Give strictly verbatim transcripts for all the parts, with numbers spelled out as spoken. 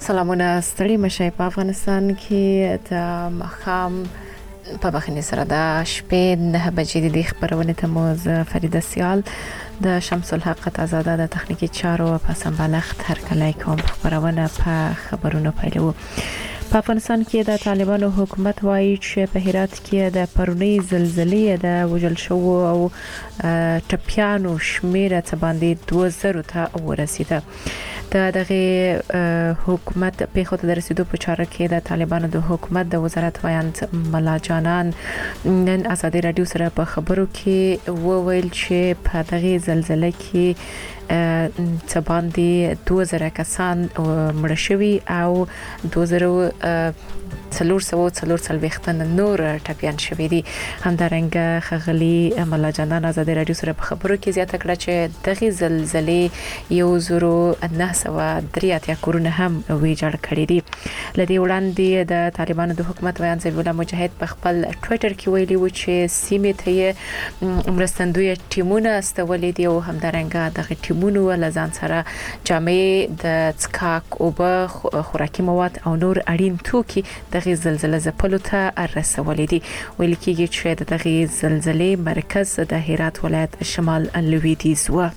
سلامونه ستړي مشي په افغانستان کې د مخام په بخنه سره د شپې نه بجې د خبرونه ته موز فریده سیال د شمس الحق آزاده د تخنیکی چارو په سمبالښت هر کله کوم خبرونه په خبرونو پیلو. په افغانستان کې د طالبانو حکومت وایي چې په هرات کې د پرونی زلزلې د وجل شو او ټپیانو شمیر څه باندې دوه زره ته ورسیده. د دغه حکومت په خود د رسیدو په چاره کې د طالبانو د حکومت د وزارت وایند ملا جانان نن ازادي رادیو سره په خبرو کې وویل چې په دغه زلزلې کې څه باندې دوه زره کسان مړ شوي او دوه زره څلور سوه څلور څلوېښت نور ټپيان شوي دي. همدارنګه خغلی ملا جانان ازادي رادیو سره په خبرو کې زیاته کړه چې دغه زلزلې یو زرو نه سوه درې اتیا کورونه هم ویجاړ کړي دي. لدی وړاندې د طالبانو د حکومت ویان ذبیح الله مجاهد په خپل ټوئیټر کې ویلي و چې سیمې ته مرستندوی ټیمونه استولې دي او همدارنګه دغه ټیمونو لزان سره جامع د څکاک او به خوراکي مواد او نور اړین توکي دغه زلزلې زپلو ته رسولې دي. ویل کېږي چې دغه زلزلې مرکز د هرات ولایت شمال لویدیځ و.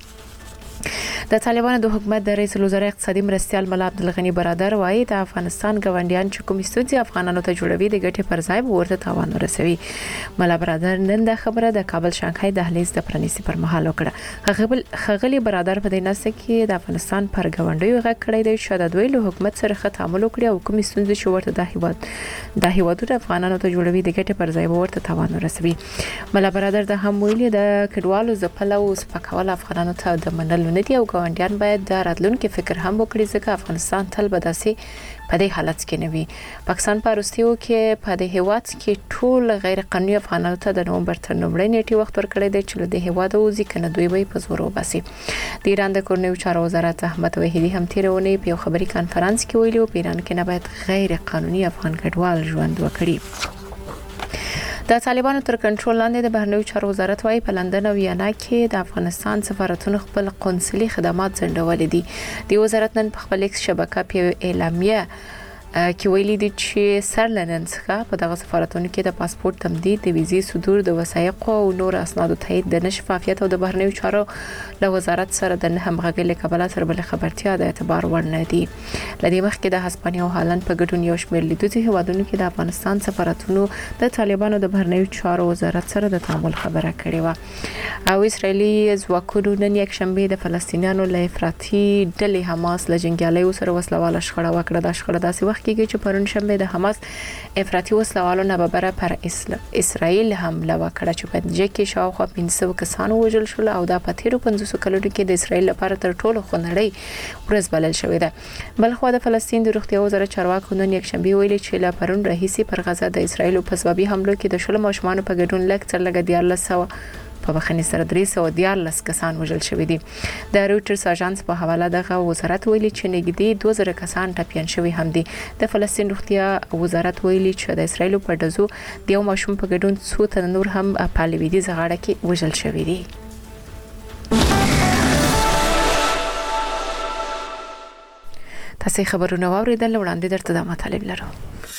د طالبانو د حکومت د رئیس الوزرا اقتصادي مرستيال ملا عبدالغنی برادر وایي د افغانستان ګوندیان چې کوم ستونزې افغانانو ته جوړوي د ګټې پر ځای ورته تاوان ورسوي. ملا برادر نن د خبره د کابل شانګهای دهلیز د پرانیستي پر مهال وکړه. خغلی برادر په دې نسه کې د افغانستان پر ګوندیو غږ کړی دی چې د دوی له حکومت سره ښه تعامل وکړي او کوم ستونزې چې ورته د هیواد د هیوادونو افغانانو ته جوړوي د ګټې پر ځای ورته تاوان ورسوي. ملا برادر د هم ویلي د کډوالو ځپل او سپکول افغانانو ته د منلو نه دي او ګاونډیان باید د راتلونکو فکر هم وکړي ځکه افغانستان تل به داسې په دې حالت کې نه وي. پاکستان په روسیو کې په دې هیواد کې ټول غیر قانوني افغانانو ته د نومبر تر نومړۍ نیټې وخت ورکړی دی چې د هیواد وزي کنه دوی وي په زور وباسي. د ایران د کورنیو چارو وزارت احمد وحیدی هم تیرونه په یو خبري کانفرنس کې ویلي و په ایران کې نه باید غیر قانوني افغان کډوال ژوند وکړي. د طالبانو تر کنټرول لاندې د بهرنیو چارو وزارت وايي په لندن او ویانا کې د افغانستان سفارتونو خپل قونسلي خدمات ځنډولې دي. د وزارت نن په خپل ایکس شبکه په اعلامیه کې ویلي دي چې سر لنن څخه په دغه سفارتونو کې د پاسپورت تمدید، د ویزې صدور، د وثایقو او نور اسنادو تایید د نشفافیت او د بهرنیو چارو له وزارت سره د نه همغږۍ له کبله سره بل خبرتیا د اعتبار وړ نه دي. لدې مخکې د هسپانیا او هالند په ګډون یو شمېر لیدونکو هیوادونو کې د افغانستان سفارتونو د طالبانو د بهرنیو چارو وزارت سره د تعامل خبره کړې و. او اسرایلی ځواکونو نن یک شنبه د فلسطینیانو له افراطي ډلې حماس له جنگیالیو سره وسلواله شخړه وکړه. د شخړه داسې وخت کېږي چې پرون شنبه د حماس افراطي وسلوالو نه ببره پر اسرائیل حمله وکړه چې په دې کې شاوخوا پنځه سوه کسان وژل شول او دا په تیرو پنځوس کلونو کې د اسرائیل لپاره تر ټولو خونړۍ ورځ بلل شوې ده. بلخو د فلسطین د روغتیا وزارت چارواکو نن یک شنبه ویلي چې لا پرون راهیسي پر غزه د اسرائیل په سببي حملو کې د شل ماشومان په ګډون لک تر لګ دیارلس سوه په بخنی سره درې سوه دیارلس کسان وژل شوي دي. د رويټرز اژانس په حواله دغه وزارت ویلي چې نږدې دوه زره کسان ټپيان شوي هم دي. د فلسطین روغتیا وزارت ویلي چې د اسرائیل په ډزو د یو ماشوم په ګډون څو تن نور هم په لویدیځ غاړه کې وژل شوي دي. تاسو خبرونه واوریدل، وړاندې درته د مطالب لرو.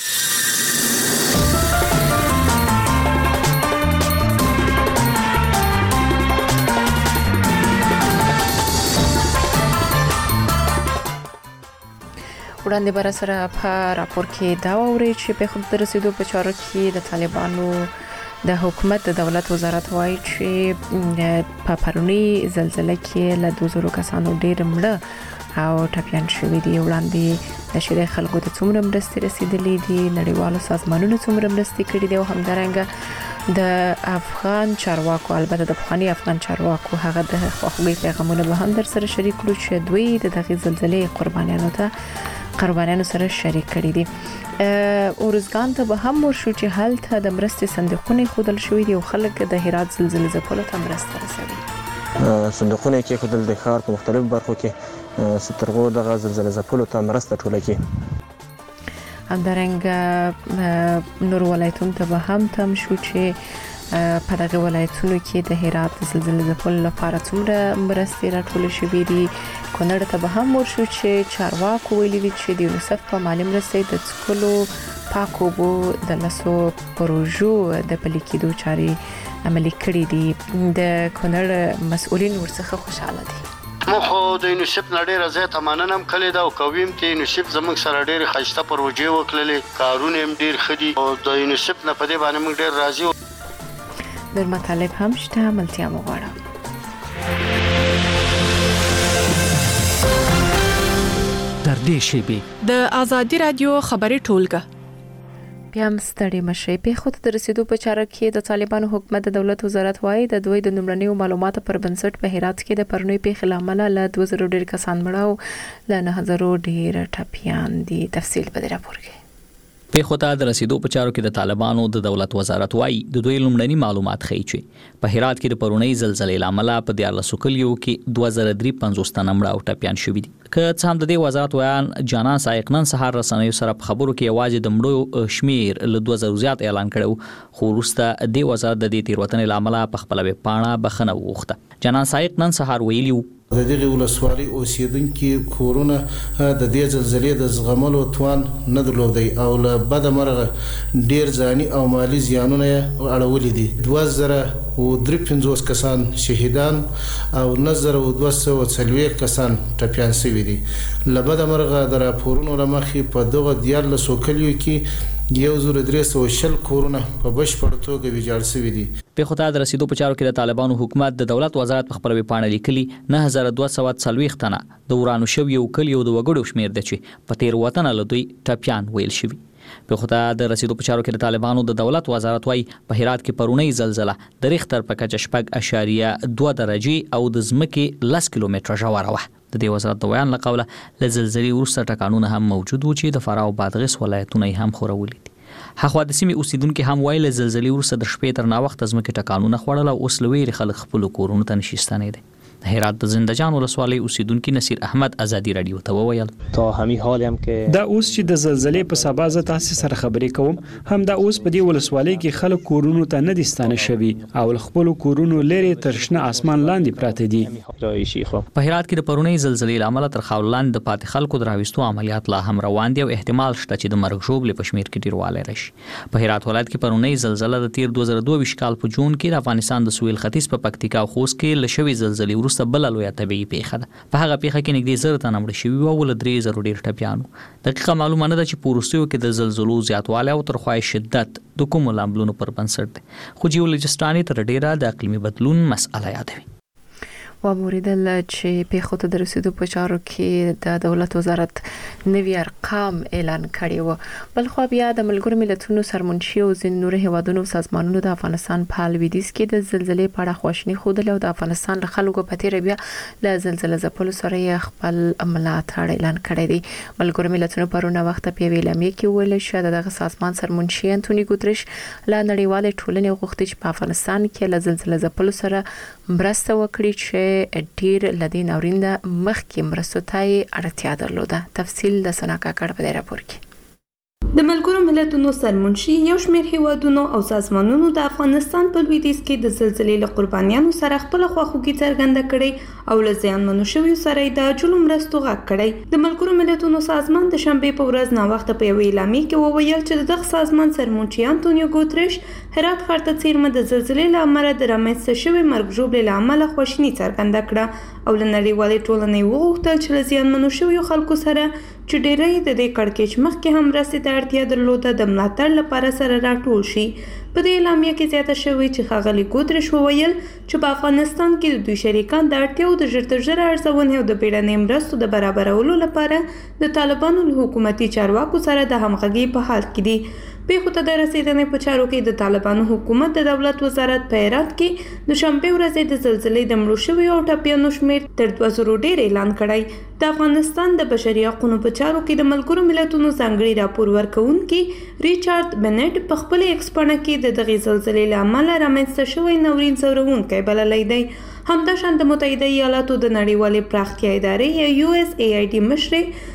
وړاندې بر سره په راپور کې دا ووري چې په خود رسیدو په چارو کې د طالبانو د حکومت د دولت وزارت وایي چې په پرونی زلزلې کې له دوه زره کسانو ډېر مړه او ټپيان شوي دي. وړاندې د شری خلکو د څومره مرستې رسیدلې دي، نړیوالو سازمانونو څومره مرستې کړې دي او همدارنګه د افغان چارواکو، البته د پخوانی افغان چارواکو هغه د خواخوږي پیغامونه به هم در سره شریک کړو چې دوی د دغه زلزلې قربانیانو ته قربانیانو سره شریک کړي دي. اورزګان ته به هم ورشو چې هلته د مرستې صندوقونه خودل شوې دي او خلک د هرات زلزلې ځپلو ته مرسته رسوي. صندوقونه کې خودل د ښار په مختلفو برخو کې سترغو دغه زلزلې ځپلو ته مرسته ټوله کړي. همدارنګه نور ولایتونو ته به هم تم شو چې په دغه ولایتونو کې د هرات د زلزلې ځپلو لپاره څومره مرستې راټول شوې دي. کونړ ته به هم ورشو چې چارواکو ویلي دي چې د یونیسف په مالي مرستې د څښلو پاکو اوبو د لسو پروژو د پلي کېدو چارې عملي کړې دي. د کونړ مسؤلین ورڅخه خوشاله دي. مو خو د یونیسف نه ډیره زیاته مننه هم کړې ده او کویم ته یونیسف زموږ سره ډېرې ښایسته پروژې وکړلې، کارونه هم ډېر ښه دي او د یونیسف نه په دې باندې موږ ډېر راضي یو. در مطالب هم شته، ملتیا مو غواړم. در دې شیبې د آزادي رادیو خبري ټولګه بیا هم ستړي مشي. پیښو ته د رسیدو په چاره کې د طالبانو حکومت د دولت وزارت وايي د دوی د نمرنیو معلوماتو پر بنسټ په هرات کې د پرونی پیښې لامل له دوه زره ډیر کسان مړ او له نه زره ډیر ټپيان دي. تفصیل په دې راپور کې. پیښو ته د رسیدو په چارو کې د طالبانو د دولت وزارت وايي د دوی لومړني معلومات ښیي چې په هرات کې د پرونی زلزلې لامل په دیارلس کلیو کې دوه زره درې پنځوس تنه مړ او ټپيان شوي دي. که څه هم د دې وزارت ویان جانان سایق نن سهار رسنیو سره په خبرو کې یوازې د مړو شمیر له دوه زره زیات اعلان کړو، خو وروسته د وزارت د دې تیروتنې لامل په خپل ویبپاڼه بخښنه وغوښته. جانان سایق نن سهار ویلي د دغه ولسوالۍ اوسیدونکو کورونه د دې زلزلې د زغملو توان نه درلودي او له بد مرغه ډیر ځاني او مالی زیانونه اړولې دي. دوه زره درې پنځوس کسان شهیدان او نه زره دوه سوه څلوېښت کسان ټپيان شوي دي. له بد مرغه د راپورونو لمخې په دغه دیارلس کلیو کې یو زر درې سوه شل کورونه په بشپړ توګه ویجاړ شوي دي. پیښو ته د رسیدو په چارو کې د طالبانو حکومت د دولت وزارت په خپل ویبپاڼه لیکلي نه هزار دوه سوه څلوېښت تنه د ورانو شویو کلیو د وګړو شمیر دی چې په تیروتنه له دوی ټپيان ویل شوي. پیښو ته د رسیدو په چارو کې د طالبانو د دولت وزارت وايي په هرات کې پرونی زلزله د ریختر په کچه شپږ اشاریه دوه درجې او د ځمکې لس کیلومتره ژوره وه. د دې وزارت د بیان له قوله له زلزلې وروسته ټکانونه هم موجود وو چې د فراه او بادغیس ولایتونه یې هم خورولي دي. هغه د سیمې اوسیدونکو هم ویل زلزلې وروسته د شپې تر ناوخته ځمکې ټکانونه خوړل او اوس لوی خلک خپل کورونو ته نشي ستنېدي. هرات د زنده‌جان ولسوالۍ اوسیدونکو نصیر احمد آزادي رادیو ته وویل تا همي حال هم کې دا اوس چې د زلزلې په سبا ز تاسو سره خبرې کوم هم دا اوس په دې ولسوالۍ کې خلک کورونو ته نه دي ستانه شوي او خپل کورونو لري تر شنه اسمان لاندې پراته دي. په هرات کې د پرونی زلزلې لامل تر خاورلاند د پاتې خلکو دراويستو عملیات لا هم روان دي او احتمال شته چې د مرګ ژوبل په شمیر کې ډیروالی راشي. په هرات ولایت کې پرونی زلزلہ د تیر دوه زره دوه کال په جون کې د افغانستان د سویل ختیځ په پکتیکا او خوست کې لشوي زلزلې وروسته بل لویه طبيعي پیښه ده. په هغه پیښه کې نږدې زر تنه مړ شوي او ول درې زره ډیر ټپيانو. دقیقه معلومه نه ده چې په وروستیو کې د زلزلو زیاتوالی او ترخوای شدت د کوم لاملونو پر بنسټ دی، خو جیولوجستاني تر ډیره د اقلیمي بدلون مسأله یادوي. و موریدل چې پیښو ته د رسیدو په چارو کې د دولت وزارت نوي ارقام اعلان کړي وو. بل خو بیا د ملګرو ملتونو سرمنشي او ځینې نور هیوادونو سازمانونو د افغانستان په لویدیځ کې د زلزلې په اړه خواشني خوده او د افغانستان له خلکو په تیر بیا له زلزلې ځپلو سره خپل ملاتړ اعلان کړی دی. ملګرو ملتونو پرونه وخت په ویلامي کې ویل چې دغه سازمان سرمنشي انټونی ګوتریش له نړیوال ټولنې غوښتي چې په افغانستان کې له زلزلې ځپلو سره مرسته وکړي چې ډیر لدین اورینده مخکې مرستو ته اړتیا درلوده. تفصیل د سناکا کړه په راپور کې. د ملګرو ملتونو سرمنشي یو شمېر هیوادونو او سازمانونو د افغانستان په لویدیځ کې د زلزلې له قربانیانو سره خپل خواخوږي څرګنده کړې او له زیانمنو شویو سره د جلو مرستو غږ کړی. د ملګرو ملتونو سازمان د شنبې په ورځ ناوخته په یوې اعلامیې کې وویل چې دغه سازمان سرمنشي انټونیو ګوتریش هرات ښار ته څیرمه د زلزلې له امله د رامنځته شوې مرګ ژوبلې له امله خواشیني څرګنده کړه او له نړیوالې ټولنې وغوښتل چې له زیانمنو شویو خلکو سره چې ډېری د دې کړکېچ مخکې هم مرستې ته اړتیا درلوده د ملاتړ لپاره سره راټول شي. په دې اعلامیه کې زیاته شوې چې ښاغلي ګوتریش وویل چې په افغانستان کې د دوی شریکان د اړتیاو د ژر تر ژره ارزونې او د بیړنۍ مرستو د برابرولو لپاره د طالبانو له حکومتي چارواکو سره د همغږۍ په حال کې دي. پیښو ته د رسیدنې په چارو کې د طالبانو حکومت د دولت وزارت په هرات کې د شنبې ورځې د زلزلې د مړو شویو او ټپیانو شمېر تر دوه زرو ډېر اعلان کړی. د افغانستان د بشري حقوقو په چارو کې د ملګرو ملتونو ځانګړي راپور ورکوونکي ریچارډ بنټ په خپل ایکس پاڼه کې د دغې زلزلې له امله رامنځته شوی ناورین ځورونکی بللی دی. همداشان د متحده ایالاتو د نړیوالې پراختیا ادارې یا یو اس ای آی ډي مشرې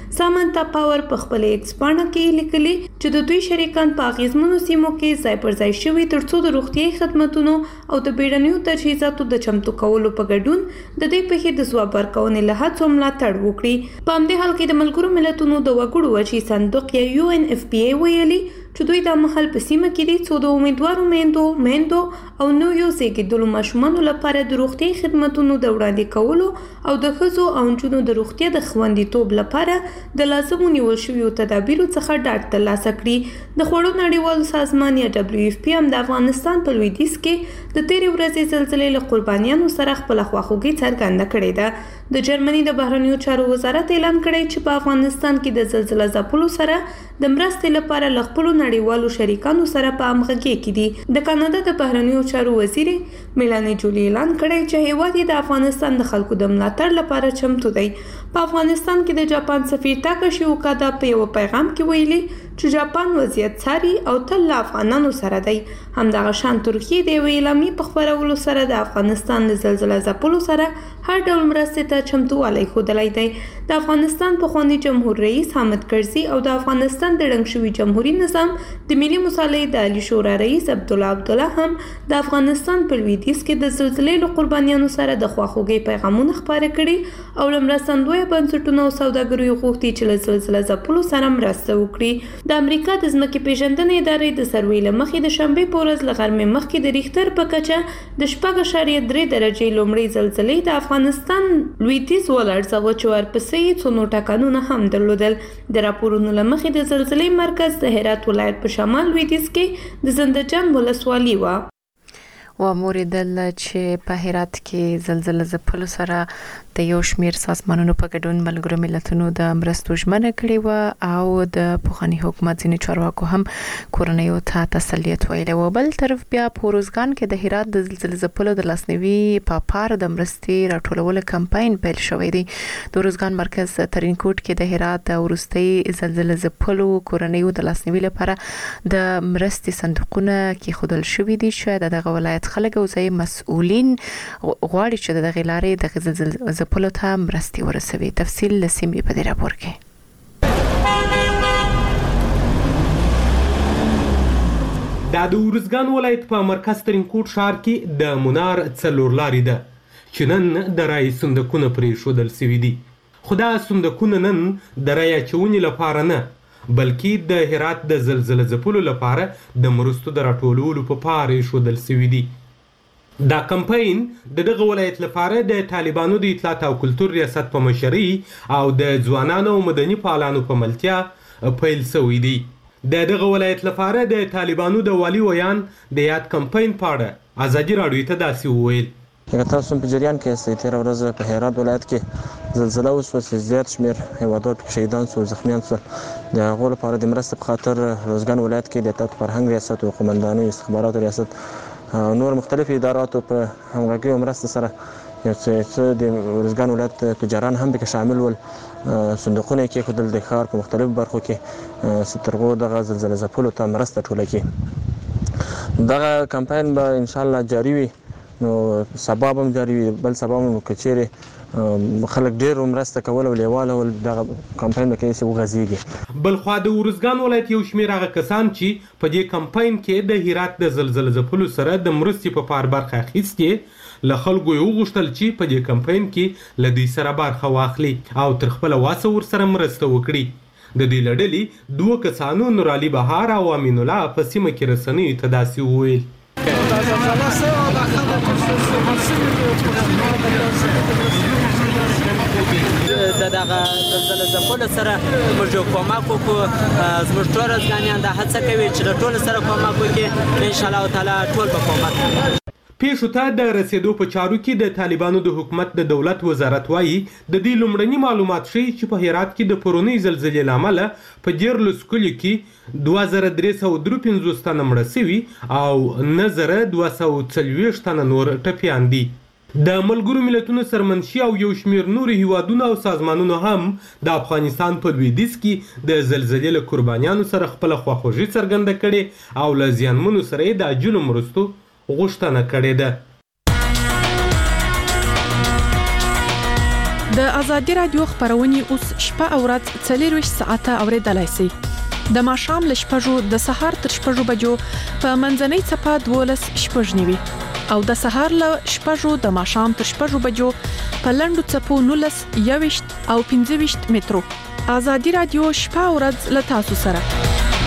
سامانتا پاور په خپل ایکس پاڼه کې لیکلي چې د دوی شریکان په اغیزمنو سیمو کې ځای پر ځای شوي ترڅو د روغتیايي خدماتونو او د بیړنیو تجهیزاتو د چمتو کولو په ګډون د دې پیښې د ځواب ورکونې له هڅو ملاتړ وکړي. په همدې حال کې د ملګرو ملتونو د وګړو وچی صندوق یا یو ان اف پی ای ویلي چې دوی د محل په سیمه کې دي څو د امیدوارو میندو میندو او نویو زیږیدلو ماشومانو لپاره د روغتیايي خدماتونو د وړاندې کولو او د ښځو او نجونو د روغتیا د خوندیتوب لپاره د لازمو نیول شویو تدابیرو څخه ډاډ ترلاسه کړي. د خوړو نړیوال سازمان یا دبلیو اف پی هم د افغانستان په لویدیځ کې د تیرې ورځې زلزلې له قربانیانو سره خپل خواخوږي څرګنده کړې ده. د جرمني د بهرنیو چارو وزارت اعلان کړی چې په افغانستان کې د زلزلې ځپلو سره د مرستې لپاره له خپلو نړیوالو شریکانو سره په همغږي کې دي. د کاناډا د بهرنیو چارو وزیر میلانی جولی اعلان کړی چې هیواد د افغانستان د خلکو د ملاتړ لپاره چمتو دی. په افغانستان کې د جاپان سفیر تاکاشي اوکادا په یو پیغام کې ویلي چې جاپان وضعیت څاري او تل له افغانانو سره دی. همدغه شان ترکیه د یوې اعلامیې په خپرولو سره د افغانستان د زلزلې ځپلو سره هر ډول مرستې ته چمتووالی ښودلی دی. د افغانستان پخوانی جمهور رئیس حامد کرزي او د افغانستان د ړنګ شوي جمهوریت نظام د ملي مصالحې د عالی شورا رئیس عبدالله عبدالله هم د افغانستان په لویدیځ کې د زلزلې له قربانیانو سره د خواخوږۍ پیغامونه خپاره کړي او له مرستندویه بنسټونو او سوداګرو یې غوښتي چې له زلزلې ځپلو سره مرسته وکړي. د امریکا د ځمکې پیژندنې ادارې د سروې له مخې د شنبې په ورځ له غرمې مخکې د ریختر په کچه د شپږ اعشاریه درې درجې لومړۍ زلزلې د افغانستان لویدیځ ولړزاوه چې ورپسې یې څو نور ټکانونه هم درلودل. د راپورونو له مخې د زلزلې مرکز د هرات ولایت په شمال لویدیځ کې د زندهجان ولسوالي وه. و موریدل چې په هرات کې زلزلې ځپلو سره د یو شمیر سازمانونو په ګډون ملګرو ملتونو د مرستو ژمنه کړې و او د پخوانی حکومت ځینې چارواکو هم کورنیو ته تسلیت ویلی و. بل طرف بیا په روزګان کې د هرات د زلزلې ځپلو د لاسنیوي په پار د مرستې راټولولو کمپاین پیل شوی دی. د روزګان مرکز ترینکوټ کې د هرات د وروستۍ زلزلې ځپلو کورنیو د لاسنیوي لپاره د مرستې صندوقونه کېښودل شوي دي چې دغه ولایت خلک او ځای مسؤلین غواړي چې د دغه لارې د زلزلې ځپلو ته مرستې ورسوي. تفصیل له سیمې په دې راپور کې. د ورزګان ولایت په مرکز ترینکوټ ښار کې د منار څلور لارې ده چې نن د رای صندوقونه پرې ښودل شوي دي. خو دا صندوقونه نن د رای اچونې لپاره نه بلکې د هرات د زلزلې ځپلو لپاره د مرستو د راټولولو په پار ایښودل شوي دي. دا کمپاین د دغه ولایت لپاره د طالبانو د اطلاعات او کلتور ریاست په مشرۍ او د ځوانانو او مدني فعالانو په ملتیا پیل شوی دی. د دغه ولایت لپاره د طالبانو د والي ویان د یاد کمپاین په اړه ازادي راډیو ته داسې وویل. که تاسو په جریان کې استئ تیر ورځ په هرات ولایت کې زلزلہ وشوه چې زیات شمیر هیوادوال پکې شهیدان شول، زخمیان شول. د هغو لپاره د مرستې په خاطر روزګان ولایت کې د اطلاعات فرهنګ ریاست او قومندانۍ استخباراتو ریاست نور مختلف اداراتو په همغږۍ او مرسته سره یو څه د روزګان ولایت تجاران هم پکې شامل ول. صندوقونه یې کېښودل د ښار په مختلفو برخو کې تر هغو دغه زلزلې ځپلو ته مرسته ټوله کړي. دغه کمپاین به انشاءالله جاري وي، نو سبا به هم جاري وي. بل سبا هم که چیرې خلک ډېر مرسته کول او لیواله ول دغه کمپاین به کیسې وغځېږي. بلخوا د ورزګان ولایت یو شمېر هغه کسان چې په دې کمپاین کې د هرات د زلزلې ځپلو سره د مرستې په پار برخه اخیستې له خلکو یې وغوښتل چې په دې کمپاین کې له دوی سره برخه واخلي او تر خپله واسه ورسره مرسته وکړي. د دوی له ډلې دوه کسانو نورعلي بهار او امین الله په سیمه کې رسنیو ته داسې وویل. د دغه زلزلې ځپلو سره موږ یو کومک وکړو. زموږ ټول ورزګانیان دا هڅه کوي چې د ټولو سره کومک وکړي. انشاءالله تعالی ټول به کومک کوي. پیښو ته د رسیدو په چارو کې د طالبانو د حکومت د دولت وزارت وایي د دې لومړني معلومات ښیي چې په هرات کې د پرونۍ زلزلې له امله په دیارلسو کلیو کې دوه زره درې سوه درې پنځوس تنه مړه شوي او نه زره دوه سوه څلوېښت تنه نور ټپیان دي. د ملګرو ملتونو سرمنشي او یو شمېر نورو هیوادونو او سازمانونو هم د افغانستان په لویدیځ کې د زلزلې له قربانیانو سره خپله خواخوږي څرګنده کړې او له زیانمنو سره یې د عاجلو مرستو غوښتنه کړې ده. د ازادي رادیو خبرونه اوس شپه او ورځ څلور ساعته اوریدلای شئ. د ماښام ل شپږو د سهار تر شپږو بجو په منځنۍ چپه دولس شپږ نیوي او د سهار ل شپږو د ماښام تر شپږو بجو په لندو چپو نولس یويشت او پنځه ویشت مترو. ازادي رادیو شپه او ورځ ل تاسو سره.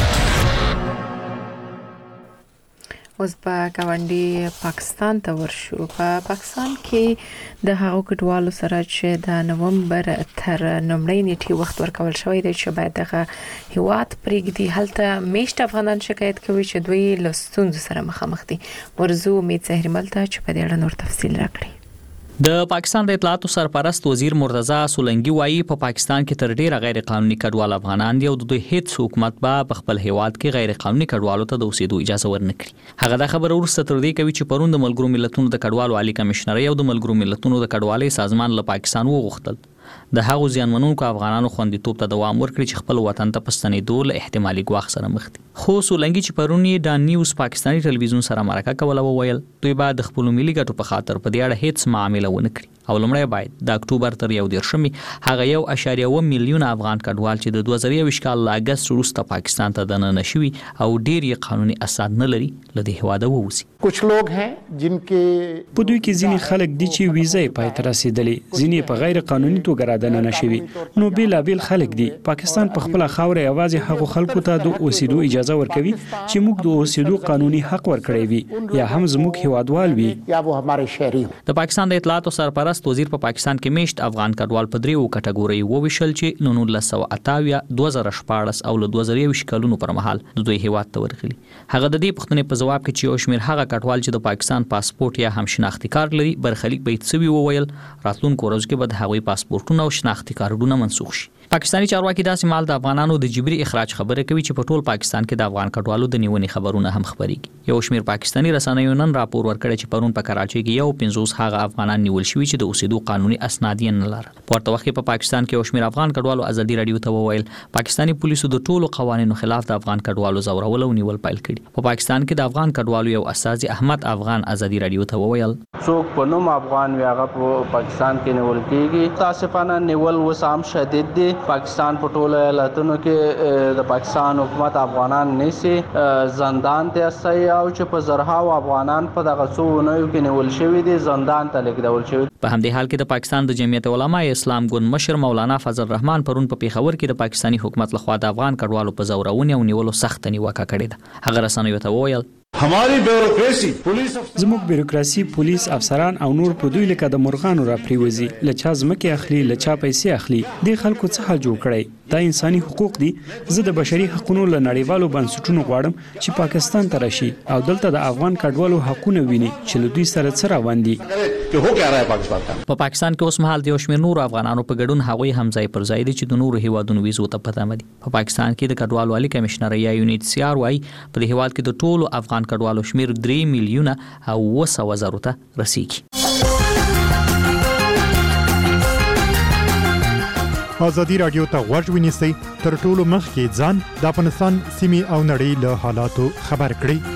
اوس په ګاونډي پاکستان ته ورشو. په پاکستان کې د هغو کډوالو سره چې د نومبر تر نومړۍ نیټې وخت ورکول شوی دی چې باید دغه هیواد پرېږدي، هلته میشت افغانان شکایت کوي چې دوی له ستونزو سره مخامخ دي. ورزو امید زهرمل ته چې په دې اړه نور تفصیل راکړي. د پاکستان د اطلاعاتو سرپرست وزیر مرتضی سولنګي وایي په پا پاکستان کې تر ډیره غیر قانوني کډوال افغانان دي او د دوی هیڅ حکومت به په خپل هیواد کې غیر قانوني کډوالو ته د اوسېدو اجازه ورنکړي. هغه د خبرو وروسته تر دې کوي چې پرون د ملګرو ملتونو د کډوالو عالی کمشنري او د ملګرو ملتونو د کډوالۍ سازمان له پاکستان وغوښتل د هغو زیانمنونکو افغانانو خوندیتوب ته دوام ورکړي چې خپل وطن ته پستنېدو له احتمالي ګواښ سره مخ دي. خو سولنګي چې پرون یې د نیوز پاکستاني ټلویزیون سره مرکه کوله وویل دوی به د خپل ملي ګټو په خاطر په دې اړه هیڅ معامله ونه کړي او لومړی باید د اکتوبر تر یو دیرشمې هغه یو اشاریه اوه میلیون افغان کډوال چې د دوه زره یوویشت کال له اګست وروسته پاکستان ته دننه شوي او ډیر یې قانوني اسناد نه لري له دې هیواده ووځي. کچھ لوگ ہیں جن کے په دوی کې ځینې خلک دي چې ویزه یې پای ته رسېدلې، ځینې په غیر قانوني توګه رادننه شوي. نو بیلابیل خلک دي. پاکستان په خپل خاوره یوازې هغو خلکو ته د اوسېدو اجازه ورکوي چې موږ د اوسېدو قانوني حق ورکړی وي یا هم زموږ هیوادوال وي یا وہ ہمارے شہری. د پاکستان د اطلاعاتو سرپرست وزیر په پاکستان کې میشت افغان کډوال په دریو کټګورۍ وویشل چې نو نولس سوه اتاویا دوه زره شپاړس او له دوه زره یوویشت کلونو پر مهال د دوی هیواد ته ورغلي. هغه د دې پوښتنې په جواب کې چې یو شمېر هغه کډوال چې د پاکستان پاسپورت یا هم شناختی کارت لري برخلیک به یې څه وي وویل راتلونکو ورځو کې به د هغوی پاسپورتونه او شناختی کارتونه منسوخ شي. پاکستاني چارواکي داسې مال د افغانانو د جبري اخراج خبره کوي چې په ټول پاکستان کې د افغان کډوالو د نیونې خبرونه هم خبرېږي. یو شمېر پاکستاني رسنیو نن راپور ورکړی چې پرون په کراچۍ کې یو پنځوس هغه افغانان نیول شوي چې د اوسېدو قانوني اسناد یې نه لرل. په ورته وخت کې په پاکستان کې یو شمېر افغان کډوالو ازادي راډیو ته وویل پاکستاني پولیسو د ټولو قوانینو خلاف د افغان کډوالو ځورول او نیول پیل کړي. په پاکستان کې د افغان کډوالو یو استازي احمد افغان ازادي راډیو ته وویل څوک په نوم افغان وي هغه په پاکستان کې نیول کېږي. تاسفانه نیول اوس هم شدید دي. پاکستان په ټولو ایالتونو کې د پاکستان حکومت افغانان نیسي زندان ته استوي او چې په زرهاو افغانان په دغه څو اونیو کې نیول شوي دي زندان ته لیږدول شوي. په همدې حال کې د پاکستان د جمعیت علماء اسلام ګوند مشر مولانا فضل الرحمن پرون په پیښور کې د پاکستاني حکومت لخوا د افغان کډوالو په زورونې او نیولو سخت نیوکه کړې ده. هغه رسنیو ته وویل हमारी بیوروکراسي پولیس زموږ بیوروکراسي پولیس افسران او نور په دوی لکه د مرغانو را پریوزي لچا ځمکې اخلي لچا پیسې اخلي. د خلکو څخه جوړ کړي دا انساني حقوق دي. زه د بشري حقوقو له نړیوالو بنسټونو غواړم چې پاکستان ته راشي او دلته د افغان کډوالو حقوقونه ویني چې له دوی سره څه روان دي. په پاکستان کې اوس مهال د یو شمېر نورو افغانانو په ګډون هغوی هم ځای پر ځای دي چې د نورو هیوادونو ویزو ته په تمه دي. په پاکستان کې د کډوالو عالی کمشنري یا یونیټ سی آر وايي په دې هیواد کې د ټولو افغان کډوالو شمیر درې میلیونه او اوه سوه زرو ته رسیږي. ازادي راډیو ته غوږ ونیسئ تر ټولو مخکې ځان د افغانستان سیمې او نړۍ له حالاتو خبر کړئ.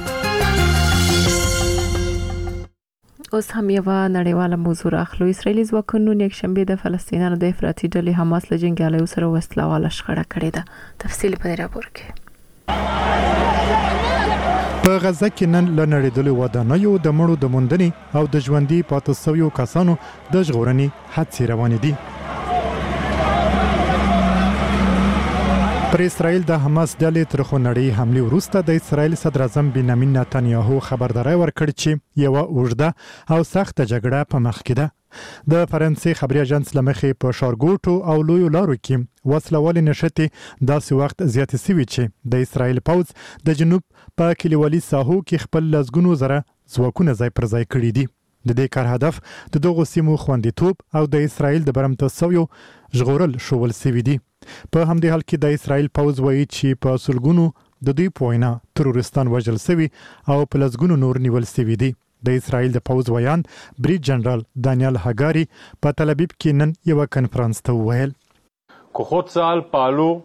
اوس هم یو نړیواله موضوع راخلو. اسرائیلي ځواکونو یک شنبه د فلسطینیانو د افراطي ډلې حماس له جنګیالیو سره وسلواله شخړه کړې ده. تفصیل په دې راپور کې. په غزه کې نن له نړیدلو ودانیو د مړو د موندنې او د ژوندي پاتې شویو کسانو د ژغورنې هڅې روانې دي. پر اسرائیل د حماس ډلې تر خونړۍ حملې وروسته د اسرائیل صدر اعظم بنیامین نتنیاهو خبرداری ورکړ چې یوه اوږده او سخته جګړه په مخ کې ده. د فرانسې خبري اژانس لمخې په ښارګوټو او لویو لارو کې وسلوالې نښتې داسې وخت زیاتې سوي چې د اسرائیل پوځ د جنوب په کلیوالي ساحو کې خپل لسګونو زره ځواکونه ځای پر ځای کړي دي. د دې کار هدف د دغو سیمو خوندیتوب او د اسرائیل د برمته سویو ژغورل شول سوي دي. په همدې حال کې د اسرائیل پوځ وایي چې په سلګونو د دوی په وینا تروریستان وژل سوي او په لسګونو نور نیول سوي دي. د اسرائیل د پوځ ویان بریډ جنرال دانیال هاګاری په تل ابیب کې نن یو کنفرانس ته وویل כוחות צה"ל פעלו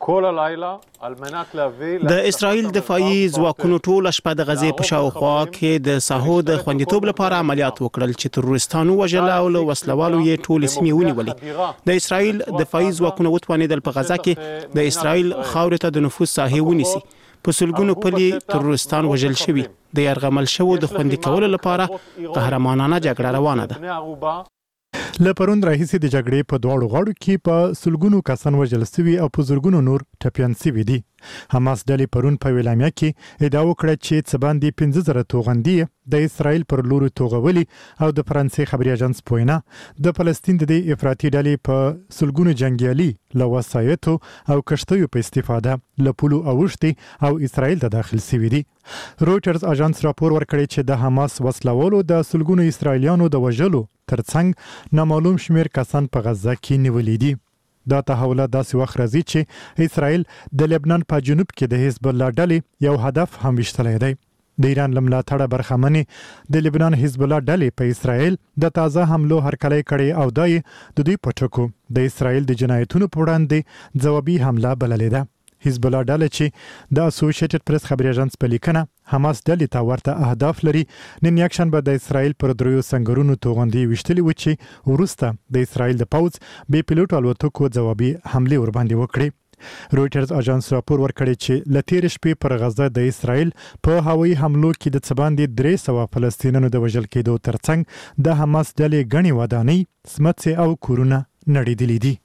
د اسرائیل دفاعي ځواکونو ټوله شپه د غزې په شاوخوا کې د ساحو د خوندیتوب لپاره عملیات وکړل چې تروریستانو وژل او له وسلوالو یې ټولې سیمې ونیولې. د اسرائیل دفاعي ځواکونو وتوانېدل په غزا کې د اسرائیل خاورې ته د نفوذ ساحې ونیسي. په سلګونو پلي تروریستان وژل شوي. د یرغمل شوو د خوندي کولو لپاره قهرمانانه جګړه روانه ده. له پرون راهیسې د جګړې په دواړو غاړو کې په سلګونو کسان وژل شوي او په زرګونو نور ټپیان شوي دي. حماس ډلې پرون په ویلامیا کې ادعا وکړه چې څه باندې پنځه زره توغندي د اسرائیل پر لور توغولي او د فرانسې خبري اژانس په وینا د فلسطین د دې افراطي ډلې په سلګونو جنگیالي له وسایطو او کشتیو په استفاده له پولو اوښتي او اسرائیل ته داخل شوي دي. رويټرز اژانس راپور ورکړی چې د حماس وسلوالو د سلګونو اسرائیلیانو د وژلو ترڅنګ نامعلوم شمیر کسان په غزه کې نیولې دي. دا تحولات داسې وخت راځي چې اسرائیل د لبنان په جنوب کې د حزب الله ډلې یو هدف هم وشتلی دی. د ایران له ملاتړه برخمنې د لبنان حزب الله ډلې په اسرائیل د تازه حملو هرکلی کړی او دای د دوی په ټکو د اسرائیل د جنایتونو په وړاندې ځوابي حمله بللې ده. حزب الله ډله چې د اسوسییټډ پریس خبري اژانس په لیکنه حماس ډلې ته ورته اهداف لري، نن یکشنبه د اسرائیل پر دریو سنگرونو توغندي وشتلې و چې وروسته د اسرائیل د پوځ بې پیلوټ الوتکو ځوابي حمله ور باندې وکړي. رويټرز اژانس راپور ورکړی چې لتیر شپې پر غزه د اسرائیل په هوایي حملو کې د څه باندې درې سوه فلسطینیانو د وژل کېدو ترڅنګ د حماس ډلې غني ودانۍ، سمڅې او کورونه نړېدلي دي.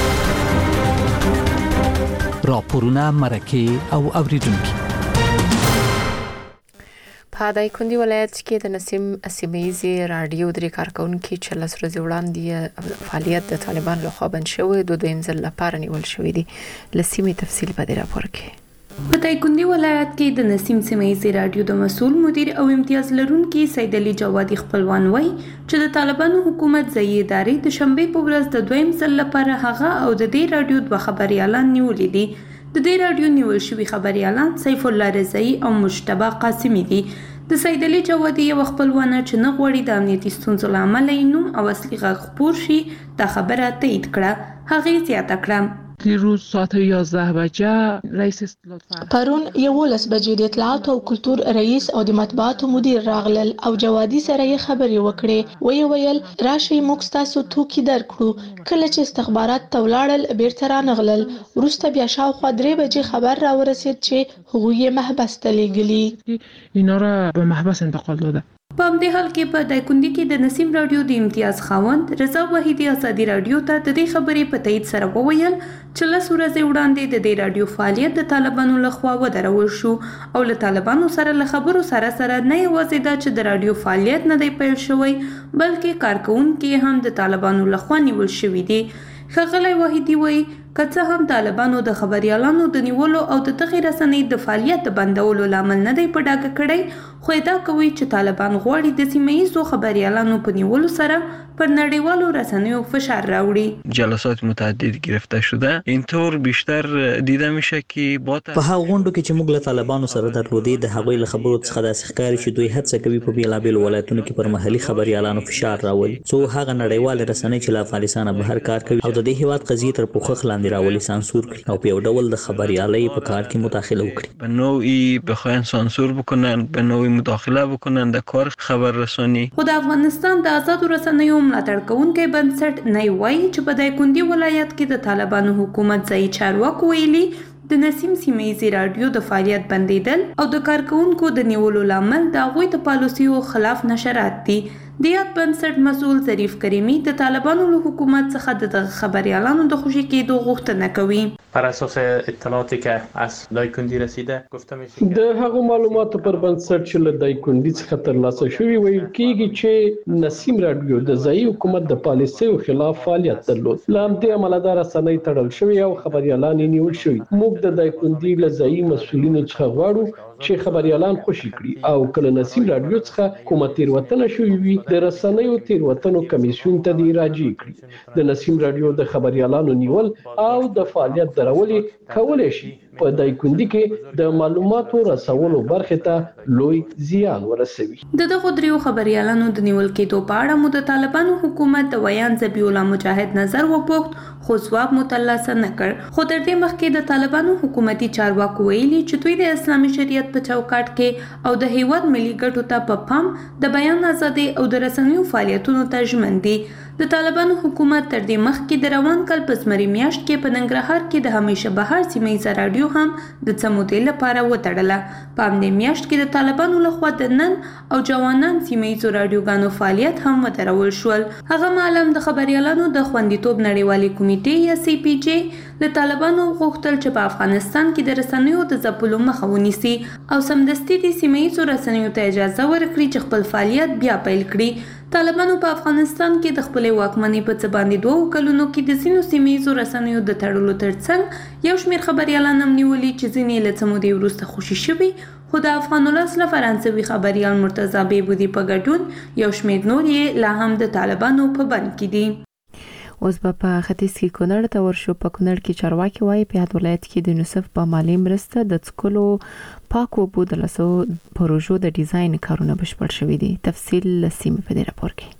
راپورونه مرکه او اوریدونکو. په دایکنډي ولایت کې د نسیم سیمه‌یزي رادیو درې کارکونکو چې لس ورځې وړاندې فعالیت د طالبان لخوا بند شوی د دویم ځل لپاره نیول شوی دی. لسیمه تفصیل په دې راپور کې. په دایکنډي ولایت کې د نسیم سیمه‌یزي رادیو د مسؤل مدیر او امتیاز لرونکي سید علي جوادي خپلوان وایي چې د طالبانو حکومت ځایي ادارې د شنبه په ورځ د دویم ځل لپاره هغه او د دې رادیو دوه خبريالان نیولې دي. د دې رادیو نیول شوي خبريالان سیف الله رضایی او مجتبی قاسمی دي. د سید علي جوادي یو خپلوانه چې نه غوړي د امنیتي ستونزو له امله نوم او اصلي غږ خپور شي دا خبره تایید کړه. هغه زیاته کړه دیروز ساعت یازده بجه رئیس اطلاعات پرون یولس بجې د اطلاعات او کلتور رئیس او د مطبوعاتو مدیر راغلل او جوادي سره یې خبرې وکړې. وی ویل راشي موږ تاسو توکي درکړو. کله چې استخبارات ته ولاړل بیرته رانغلل. وروسته بیا شاوخوا درې بجې خبر را ورسید چې هغوی یې محبس ته لیږلي. اینا را به محبس انتقال داده. په همدې حال کې په دایکنډي کې د نسیم رادیو د امتیاز خاوند رضا وحیدي ازادي رادیو ته د دې خبرې په تایید سره وویل چې لس ورځې وړاندې د دې رادیو فعالیت د طالبانو لخوا ودرول شو او له طالبانو سره له خبرو سره سره نه یوازې دا چې د رادیو فعالیت نه دی پیل شوی بلکې کارکونکي هم د طالبانو لخوا نیول شوي دي. ښاغلی وحیدي وایي که څه هم طالبانو د خبريالانو د نیولو او د دغې رسنۍ د فعالیت بندولو لامل نه دی په ډاګه کړی، خو ادعا کوي چې طالبان غواړي د سیمه ییزو خبريالانو په نیولو سره پر نړیوالو رسنیو فشار راوړي. جلسات متعدد گرفته شده اینطور بیشتر دیده میشه که با په هغه غونډو کې چې موږ له طالبانو سره درلودې د هغوی له خبرو څخه داسې ښکاري چې دوی هڅه کوي په بیلابیلو ولایتونو کې پر محلي خبريالانو فشار راولي څو هغه نړیوال رسنۍ چې له افغانستانه بهر کار کوي او د دې هیواد قضیې تر پوښښ لاندې راولي سانسور کړي او په یو ډول د خبريالۍ په کار کې مداخله وکړي. به نوعی بخواین سانسور بکنن، به نوعی مداخله بکنن در کار خبررسانی. خو د افغانستان د آزادو رسنیو ملاتړ کوونکی بنسټ نه وایي چې په دایکنډي ولایت کې د طالبانو حکومت ځایي چارواکو ویلي د نسیم سیمه‌یزي رادیو د فعالیت بندیدل او د کارکونکو د نیولو لامل د هغوی د پالیسیو خلاف نشرات دي. د یاد بنسټ مسؤل ظریف کریمی د طالبانو له حکومت څخه د خبريالانو د خوشي کېدو غوښتنه کوي. بر اساس اطلاعاتی که از دایکنډي رسیده گفته میشه د هغو معلوماتو پر بنسټ چې له دایکنډي څخه ترلاسه شوي ویل کېږي چې نسیم رادیو د ځایي حکومت د پالیسیو خلاف فعالیت درلود. له همدې امله دا رسنۍ تړل شوي او خبريالان یې نیول شوي. موږ د دایکنډي له ځایي مسؤلینو څخه غواړو چې خبريالان خوشي کړي او کله نسیم رادیو څخه کومه تېروتنه شوې وي د رسنیو تیروتنو کمیسیون ته دی راجع کړي. د نسیم رادیو د خبريالانو نیول او د فعالیت درولې کولای شي په دایکندي کې د معلوماتو رسولو برخه ته لوی زیان ورسوي. د دغه دریو خبريالانو د نیول کېدو په اړه مو د طالبانو حکومت د ویان ذبیح الله مجاهد نظر وپوښت خو ځواب متلاسه نه کړ. خو تر دې مخکې د طالبانو حکومتي چارواکو ویلي چې دوی د اسلامي شریعت په چوکاټ کې او د هیواد ملي ګټو ته په پام د بیان ازادي او د رسنیو فعالیتونو ته ژمن دي. د طالبانو حکومت تر دې مخکې د روان کال په زمري میاشت کې په ننګرهار کې د همیشه بهار سیمه ییزه راډیو هم د څه مودې لپاره وتړله. په همدې میاشت کې د طالبانو لخوا د نن او جوانان سیمه ییزو راډیوګانو فعالیت هم ودرول شول. هغه مهال هم د خبريالانو د خوندیتوب نړیوالې کمیټې یا سی پی جی د طالبانو غوښتل چې په افغانستان کې د رسنیو د ځپلو مخه ونیسي او سمدستي د سیمه ییزو رسنیو ته اجازه ورکړي چې خپل فعالیت بیا پیل کړي. طالبانو په افغانستان کې د خپلې واکمنۍ په څه باندې دوه کلونو کې د ځینو سیمه ییزو رسنیو د تړلو ترڅنګ یو شمېر خبريالان هم نیولي چې ځینې له څه مودې وروسته خوشي شوي. خو د افغان ولس له فرانسوي خبريال مرتضی بیبودي په ګډون یو شمېر نور یې لا هم د طالبانو په بند کې دي. اوس به په ختیځ کې کونړ ته ورشو. په کونړ کې چارواکي وایي په هغه ولایت کې د یونیسف په مالی مرسته د څکلو پاکو اوبو د لسو پروژو د ډیزاین کارونه بشپړ شوي دي. تفصیل لسیمه په دې راپور کې.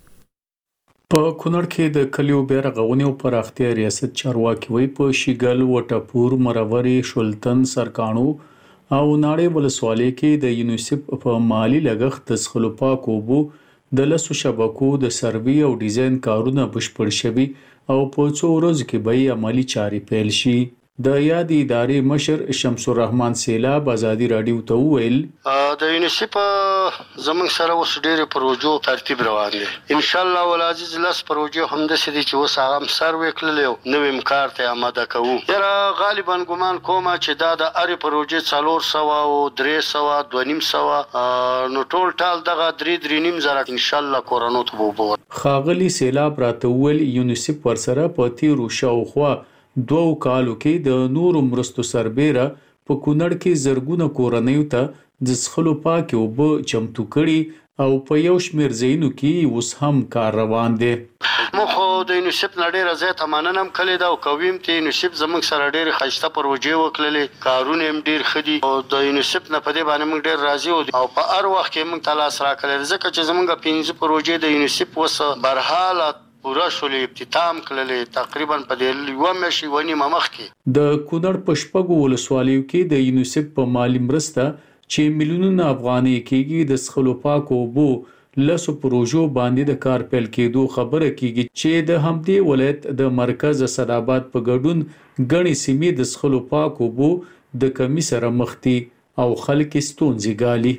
په کونړ کې د کلیو بیرغونې او پراختیا ریاست چارواکي وایي په شیګل وټپور مرورې شولتن سرکانو او ناړې ولسوالۍ کې د یونیسف په مالی لګښت د څکلو پاکو اوبو د لسو شبکو د سروي او ډیزاین کارونه بشپړ شوي او په څو ورځو کې به عملی چارې پیل شي. د یاد ادارې مشر شمس الرحمن سیلاب ازادي رادیو ته وویل د یونیسف زمونږ سره اوس ډېرې پروژو ترتیب روان دي. ان شاء الله ولعزیز لاس پروژې هم داسې دي چې اوس هغه هم سروې کړلې او نوې کار ته آماده کوو. یاره غالبا ګمان کوم چې دا د هرې پروژې څلور سوه او درې سوه دوه نیم سوه نو ټول ټال دغه درې درې نیم زره ان شاء الله کورونو ته به وبور. ښاغلي سیلاب راته وویل یونیسف ورسره په تیرو شاوخوا دوو کالو کې د نورو مرستو سربیره په کونړ کې زرګونه کورنیو ته د څښلو پاکې اوبه چمتو کړي او په یو شمېر ځایونو کې اوس هم کار روان دی. موږ خو د یونیسف نه ډېره زیاته مننه هم کړې ده او کوي هم چې یونیسف زموږ سره ډېرې ښایسته پروژې وکړلې، کارونه هم ډېر ښه دي او د یونیسف نه په دې باندې موږ ډېر راضي یو او په هر وخت کې موږ ته لاس راکړی ځکه چې زموږ پنځه پروژې د یونیسف اوس برحاله پورا شولې افتتام کړلې تقریبا په دې یو میاشت یو نیمه مخکې. د کونړ په شپږو ولسوالیو کې د یونیسف په مالی مرسته چې میلیونونه افغانۍ کېږي د څښلو پاکو اوبو لسو پروژو باندې د کار پیل کېدو خبره کېږي چې د همدې ولایت د مرکز اسداباد په ګډون ګڼې سیمې د څښلو پاکو اوبو د کمی سره مخ دي او خلک ستونزې ګالي.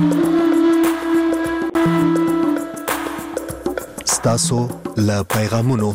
ستاسو له پیغامونو.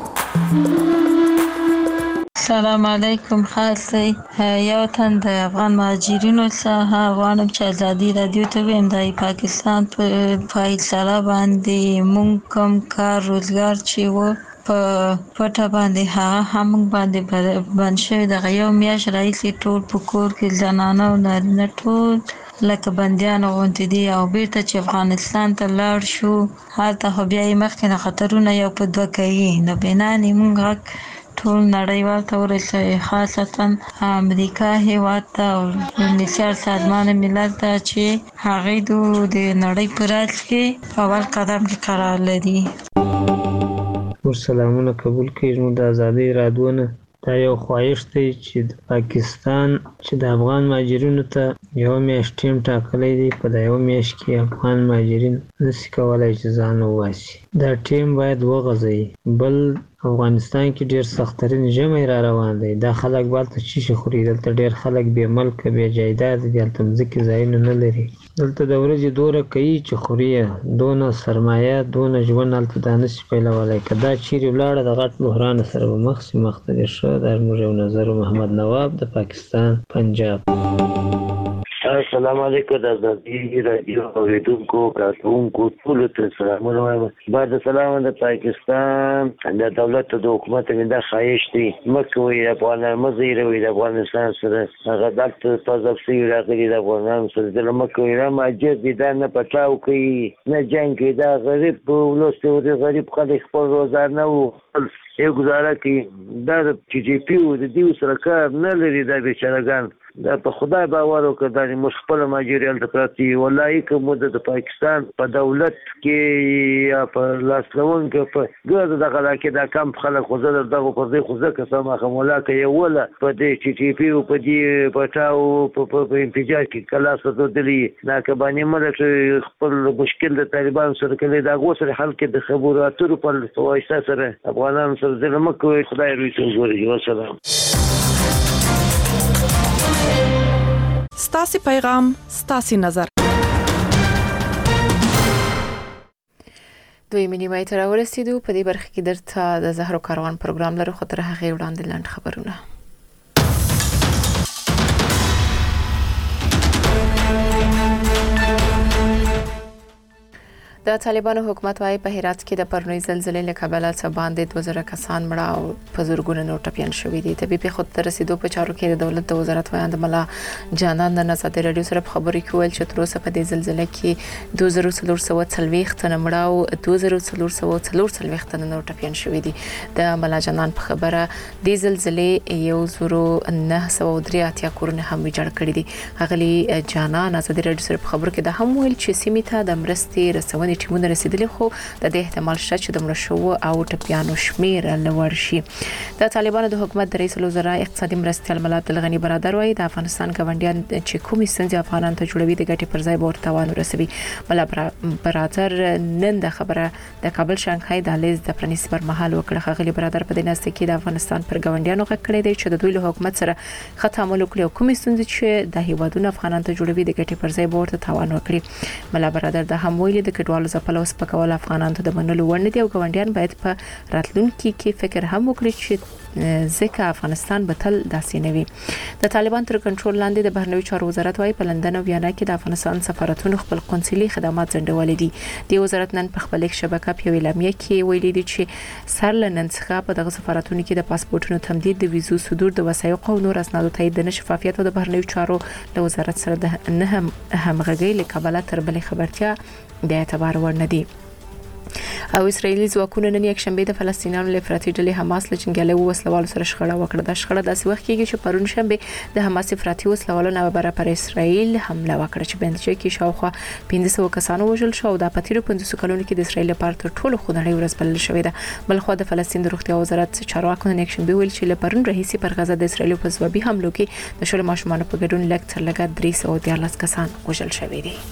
سلام علیکم. خاصی یو تن د افغان مهاجرینو څخه غواړم چې ازادي رادیو ته ویم د پاکستان په فیصله باندې مونږ کوم کار روزګار چې و په پټه باندې هغه هم باندې بند شوی. دغه یو میاشت راهیسې ټول په کور کې زنانه او نارینه ټول لکه بندیان غونډې دي او بیرته چې افغانستان ته لاړ شو هلته خو بیا یې مخکې نه خطرونه یو په دوه کوي. نو بنانې مونږ غږ ټول نړیوال ته ورسوي، خاصتا امریکا هیواد ته او یونیسف سازمان ملل ته چې هغوی د نړۍ په راز کې اول قدم کې قرار لري. موږ سلامونه قبول کړئ. موږ د ازادۍ رادیو نه دا یو خواهش دی چې د پاکستان چې د افغان مهاجرینو ته یو میاشت ټیم ټاکلی دی، په دا یو میاشت کې افغان مهاجرین نشي کولی چې ځان وباسي. دا ټیم باید وغځوي. بل افغانستان کې ډېر سختترین ژمی را روان دی. دا خلک به هلته څه شي خوري؟ دلته ډېر خلک بې ملکه بې جایداده دي، هلته مځکې ځایونه نه لري. دلته د ورځې دوره کوي چې خوري یې دونه سرمایه دونه ژوند هلته دا نشي پیلولی. که دا چیرې ولاړه د غټ بحران سره به مخ شي. مخ ته دې ښه. دا زموږ یو نظر محمد نواب د پاکستان پنجاب. السلام علیکم د ازادي رادیو اوریدونکو کارکونکو ټول ته سلامونه وایم. بعد سلام د پاکستان د دولت د حکومت نه خواهش دي مکه وي افغانان مزیر وي د افغانستان سره هغه دلته تاسو په راغلي د افغانان سره د مکه وي را ماجر دي دا نه پټاو کوي نه جنگ کوي دا غریب ولوسته او غریب خلک خپل روزانه او یو گزاره کوي دا چې جی پی او د دې سره کار نه لري دا بیچارهګان دا په خدای باور وکړه دا موږ خپل ماجریال ته پراتی ولای کوم د پاکستان په دولت کې یا په لاسلون کې په ګرد دغه کې دا کم خلک خو زه دغه په دې خو زه قسمه خمولا کې ولا په دې چې ټي پی او په دې پټاو په انفجار کې کلا څه دلی دا کبانی مله خپل مشکل د طالبان سره کې دا غوسه حل کې د خبرو اترو په واسطه سره افغانان سره د مکو خدای روي ته ګوري. والسلام. ستاسي پیغام ستاسي نظر. دوی منی مای تر ورسېدو په دې برخه کې درته د زهرو کاروان پروګرام لرو خو تر هغه وړاندې لاند خبرونه. د طالبانو حکومت وايي په هرات کې د پرنوي زلزلې له کبله څه باندې دوه زره کسان مړه او په زورګونو نور ټپيان شوي دي. طبي په خود تر رسیدو په چارو کې د دولت د وزارت وایاند ملا جانان د نظر رادیو سره خبرې کول چې تر اوسه په دې زلزلې کې دوه زره څلور سوه څلوېښت تنه مړه او دوه زره څلور سوه څلور څلوېښت تنه نور ټپيان شوي دي. د ملا جانان په خبره د زلزلې یو زرو نه سوه درې اتیا کورونه هم ویجاړ کړي دي. هغلی جانان د رادیو سره خبرو کې د هم ویل چې سیمه ته د مرستې رسونې ټیمونه رسیدلي خو د دې احتمال شته چې د مړه شوو او ټپيانو شمیر لوړ شي. د طالبانو د حکومت د رئیس الوزرا اقتصادي مرستیال ملا عبدالغنی برادر وايي د افغانستان ګاونډیان چې کومې ستونزې افغانان ته جوړوي د ګټې پر ځای به ورته توان ورسوي. ملا برادر نن د خبره د کابل شانګهای د لیز د پرانیستي پر مهال وکړه. خغلی برادر په دې ناسته کې د افغانستان پر ګاونډیانو غږ کړی دی چې د دوی له حکومت سره خط عمل وکړي او کومې ستونزې چې د هیوادونو افغانان ته جوړوي د ګټې پر ځای به ورته توان وکړي. ملا برادر د هم ویلي د کډوالو ځپل او سپکول افغانان ته د منلو وړ نه دي او ګاونډیان باید په راتلونکي کې فکر هم وکړي چې ځکه افغانستان به تل داسې نه وي. د طالبان تر کنټرول لاندې د بهرنیو چارو وزارت وايي په لندن او ویانا کې د افغانستان سفارتونو خپل قونسلي خدمات ځنډولې دي. د وزارت نن په خپل شبکه په اعلامیه کې ویلي دي چې سر لنن څخه په دغه سفارتونو کې د پاسپورتونو تمدید د ویزو صدور د وثایق او نور اسنادو تایید د شفافیت او د بهرنیو چارو د وزارت سره د نه همغږۍ له کبله تر بلې خبرتیا د اعتبار وړ نه دي. او اسرایلی ځواکونه نن یک شنبه د فلسطینیانو له افراطي ډلې حماس له جنګیالي وسلوالو سره شخړه وکړه. د شخړه داسې وخت کېږي چې پرون شنبه د حماس افراطي وسلوالو نه بره پر اسرایل حمله وکړه چې بنچ کې شاوخوا پنځه سوه کسانو وژل شو او د پاتیرو پنځه کلونو کې د اسرایل لپاره تر ټولو خونړۍ ورځ بلل شوې ده. بلخو د فلسطین د روغتیا وزارت چارواکو نن یک شنبه ویل چې له پرون راهیسې پر غزه د اسرایل په ځوابي حملو کې د شل ماشومان په ګډون لږ تر لږه درې سوه دیارلس کسان وژل شوي دي.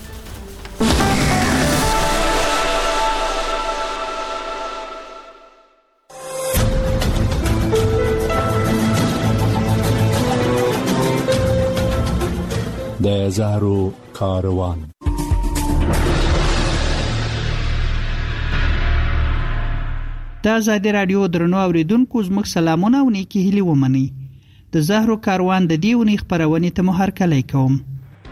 د زهرو کاروان. د ازادي رادیو درنو اوریدونکو زموږ سلامونه او نیکی هیلې ومني. د زهرو کاروان د دې ونې خبرونه ته مو هرکلی کوم.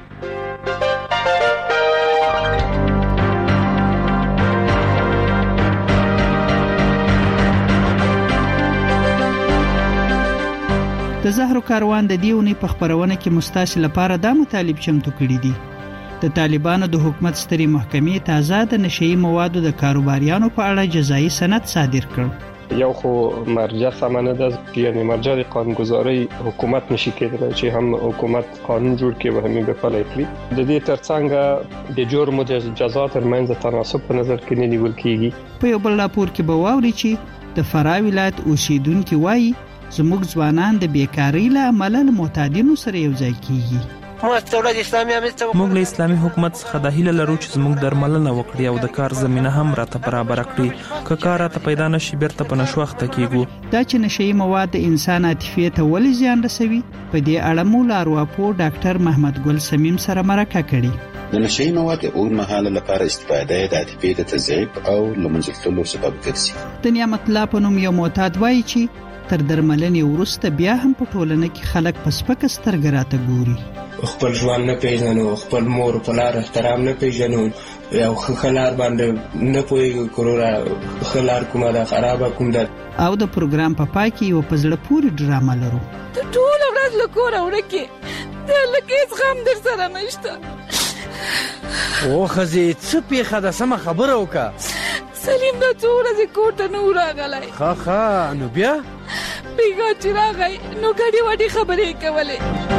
د زهرو کاروان د دیونی په خبرونه کې مستاسل لپاره د مطالب چمتو کړي دي. د طالبانو د حکومت ستري محکمې تازه د نشئی موادو د کاروباریانو په اړه جزایي سند صادر کړ. یو خو مرجع سمانه ده یعنی مرجع قانونگذاری حکومت نشي کېدلی چې هم حکومت قانون جوړ کړي او هم به پلي کړي. د دې ترڅنګ د جرم او جزا ترمنځ تناسب په نظر کې نه نیول کیږي. په یو بل راپور کې به واوري چې د فراه ولایت اوسیدونکو وایي زموږ ځوانان د بیکاری له امله له معتادینو سره یو ځای کیږي. موږ له اسلامي حکومت څخه د هیله لرو چې زموږ درملنه وکړي او د کار زمينه هم راته برابر کړي. که کار راته پیدا نشي بیرته په نشو اخته کیږو. دا چې نشئی مواد د انسان عاطفې ته ولې زیان رسوي په دې اړه مو لارواپو ډاکټر محمد ګل سمیم سره مرکه کړې. د نشئی مواد او مهاله لپاره استفاده د عاطفې د تضعیف او لمنځه تللو سبب ګرځي. د نعمت الله په نوم یو معتاد وایي چې تر درملنې وروسته بیا هم په ټولنه کې خلک په سپکه سترګه راته ګوري. خپل ژوند نه پیژنو، خپل مور پلار احترام نه پیژنو، یو ښه لار باندې نه پوهېږو کروره ښه لار کومه ده خرابه کوم ده. او د پروګرام په پای کې یو په زړه پورې ډرامه لرو. ته ټوله ورځ له کوره ورکې، د هلک هېڅ غم در سره نشته. او ښځې څه پېښه ده، سمه خبره وکړه. سلیم دا څو ورځې کور ته نه و راغلی. ښه ښه نو بیا بیګا چې راغی نو ګډې وډې خبرې یې کولې.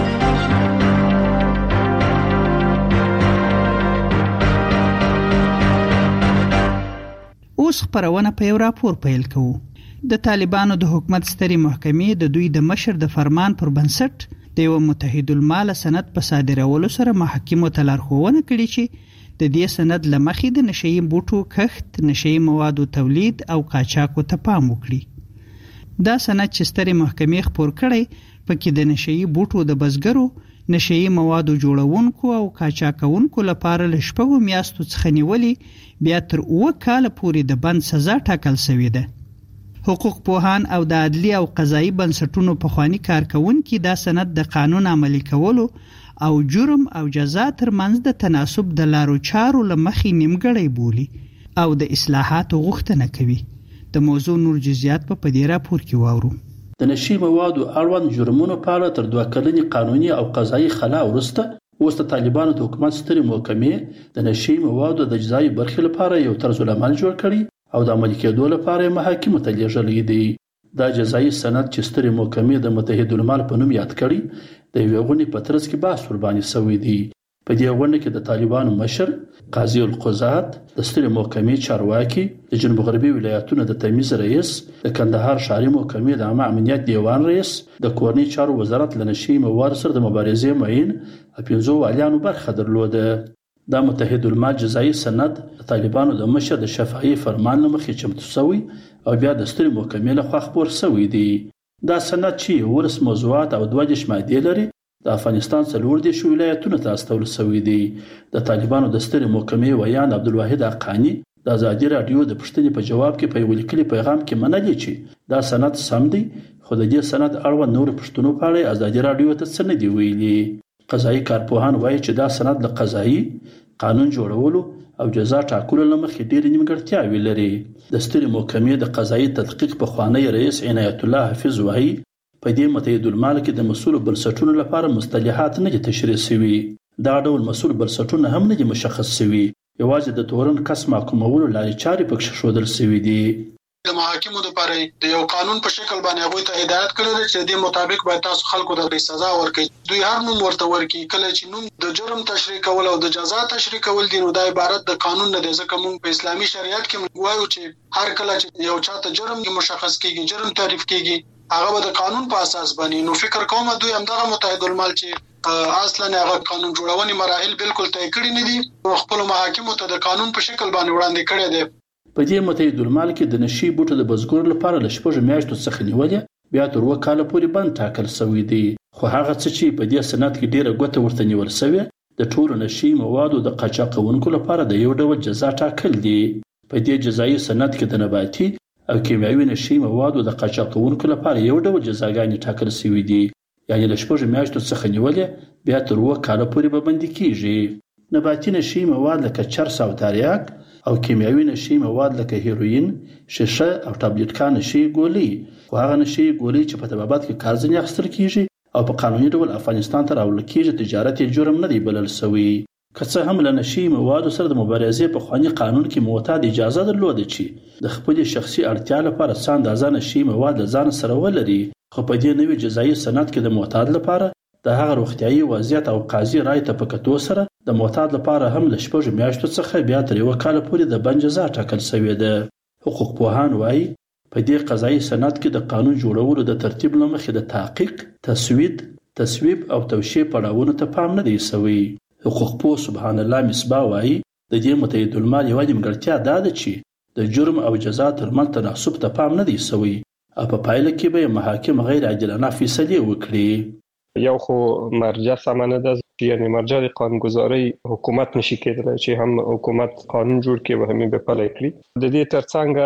اوس خپرونه په یو راپور پیل کوو. د طالبانو د حکومت سترې محکمې د دوی د مشر د فرمان پر بنسټ د یو متحد المال سند په صادرولو سره محاکمو ته لارښوونه کړې چې د دې سند له مخې د نشئی بوټو کښت، نشئی موادو تولید او قاچاقو ته پام وکړي. دا سند چې سترې محکمې خپور کړی پکې د نشئی بوټو د بزګرو، نشئی موادو جوړونکو او قاچاقونکو لپاره له شپږو میاشتو څخه نیولې بیا تر اوه کاله پورې د بند سزا ټاکل شوې ده. حقوق پوهان او د عدلي او قضایي بنسټونو پخواني کارکونکي دا سند د قانون عملي کولو او جرم او جزا ترمنځ د تناسب د لارو چارو له مخې نیمګړی بولي او د اصلاحاتو غوښتنه کوي. د موضوع نور جزئیات په دې راپور کې واورو. د نشي موادو اړوند جرمونو په اړه تر دوه کلنې قانوني او قضایي خلا وروسته اوس د طالبانو د حکومت سترې محکمې د نشي موادو د جزایي برخې لپاره یو طرز العمل جوړ کړي او د عملي کېدو لپاره یې محاکمو ته لیږلی دی. دا جزایي سند چې سترې محکمې د متحد المال په نوم یاد کړي د یوې غونډې په ترڅ کې بحث ورباندې شوی دی. په دې غونډه کې د طالبانو مشر قاضي القضات، د سترې محکمې چارواکي، د جنوب غربي ولایتونو د تمیز رئیس، د کندهار ښاري محکمې د عامه امنیت دیوان رئیس، د کورنۍ چارو وزارت له نشي موادو سره د مبارزې معین او پنځو والیانو برخه درلوده. دا متحد المال جزایي سند د طالبانو د مشر د شفاهي فرمان له مخې چمتو شوی او بیا د سترې محکمې لخوا خپور شوی دی. دا سند چې ولس موضوعات او دوه دېرش مادې لري د افغانستان څلور دېرش ولایتونو ته استول شوی دی. د طالبانو د سترې محکمې ویان عبدالواحد حقانی د ازادي راډیو د پوښتنې په جواب کې په یو لیکلي پیغام کې منلي چې دا سند سم دی، خو د دې سند اړوند نور پوښتنو په اړه ازادي راډیو ته څه نه دی ویلي. قضایي کارپوهان وایي چې دا سند له قضایي قانون جوړولو او جزا ټاکلو له مخې ډېرې نیمګړتیاوې لري. د سترې محکمې د قضایي تحقیق پخوانی رئیس عنایت الله حفیظ وایي په دې متحد المال کې د مسؤل بنسټونو لپاره مصطلحات نه دي تشریح شوي. دا ډول مسؤل بنسټونه هم نه دي مشخص شوي، یوازې د تورن کس محکومولو لارې چارې پکې ښودل شوي دي. د محاکمو لپاره د یو قانون په شکل باندې هغوی ته هدایت کړی دی چې د مطابق باید تاسو خلکو ته سزا ورکړي. دوی هر نوم ورته ورکړي. کله چې نوم د جرم تشریح کول او د جزا تشریح کول دي نو دا عبارت د قانون نه دی، ځکه موږ په اسلامي شریعت کې موږ وایو چې هر کله چې یو چاته جرم مشخص کیږي، جرم تعریف کیږي، هغه به د قانون په اساس باندې. نو فکر کوم دوی همدغه متحد المال چې اصلا هغه قانون جوړونې مراحل بالکل طی کړی نه دي او خپل محاکمو ته د قانون په شکل باندې وړاندې کړی دی. په دې متحد المال کې د نشي بوټو د بزګرو لپاره له شپږو میاشتو څخه نیولې بیا تر اوه کاله پورې بند ټاکل شوی دی. خو هغه څه چې په دې سند کې ډیره ګوته ورته نیول شوې د ټولو نشي موادو د قاچاقونکو لپاره د یو ډول جزا ټاکل دي. په دې جزایي سند کې د نباتي او کیمیاوي نشي موادو د قاچاقونکو لپاره یو ډول جزاګانې ټاکل شوې دي، یعنی له شپږو میاشتو څخه نیولې بیا تر اوه کاله پورې به بندي کیږي. نباتي نشي مواد لکه چرس او تریاک او کیمیاوي نشي مواد لکه هیروین، شیشه او ټابلیټکان نشي ګولۍ، خو هغه نشي ګولۍ چې په طبابت کې کار ځنې اخیستل کیږي او په قانوني ډول افغانستان ته راوړل کیږي تجارت یې جرم نه دی بلل شوی. که څه هم له نشي موادو سره د مبارزې په خواني قانون کې معتاد اجازه درلوده چې د خپل شخصي اړتیا لپاره څه اندازه نشي مواد له ځان سره ولري، خو په دې نوي جزایي سند کې د معتاد لپاره د هغه روغتیايي وضعیت او قاضي رای ته په کتو سره د معتاد لپاره هم له شپږو میاشتو څخه بیا تر یوه کاله پورې د بند جزا ټاکل شوې ده. حقوق پوهان وایي په دې قضایي سند کې د قانون جوړولو د ترتیب له مخې د تحقیق، تسوید، تصویب او توشیح پړاوونو ته پام نه دی شوی. حقوق پوه سبحان الله مصباح وایي د دې متحد المال یوه نیمګړتیا دا ده چې د جرم او جزا ترمنځ تناسب ته پام نه دی شوی او په پایله کې به محاکم غیر عادلانه فیصلې وکړي. یو خو مرجع سمه نه ده، یعنی مرجع د قانونګذارۍ حکومت نشي کېدلی چې هم حکومت قانون جوړ کړي و هم یې به پلی کړي. د دې ترڅنګ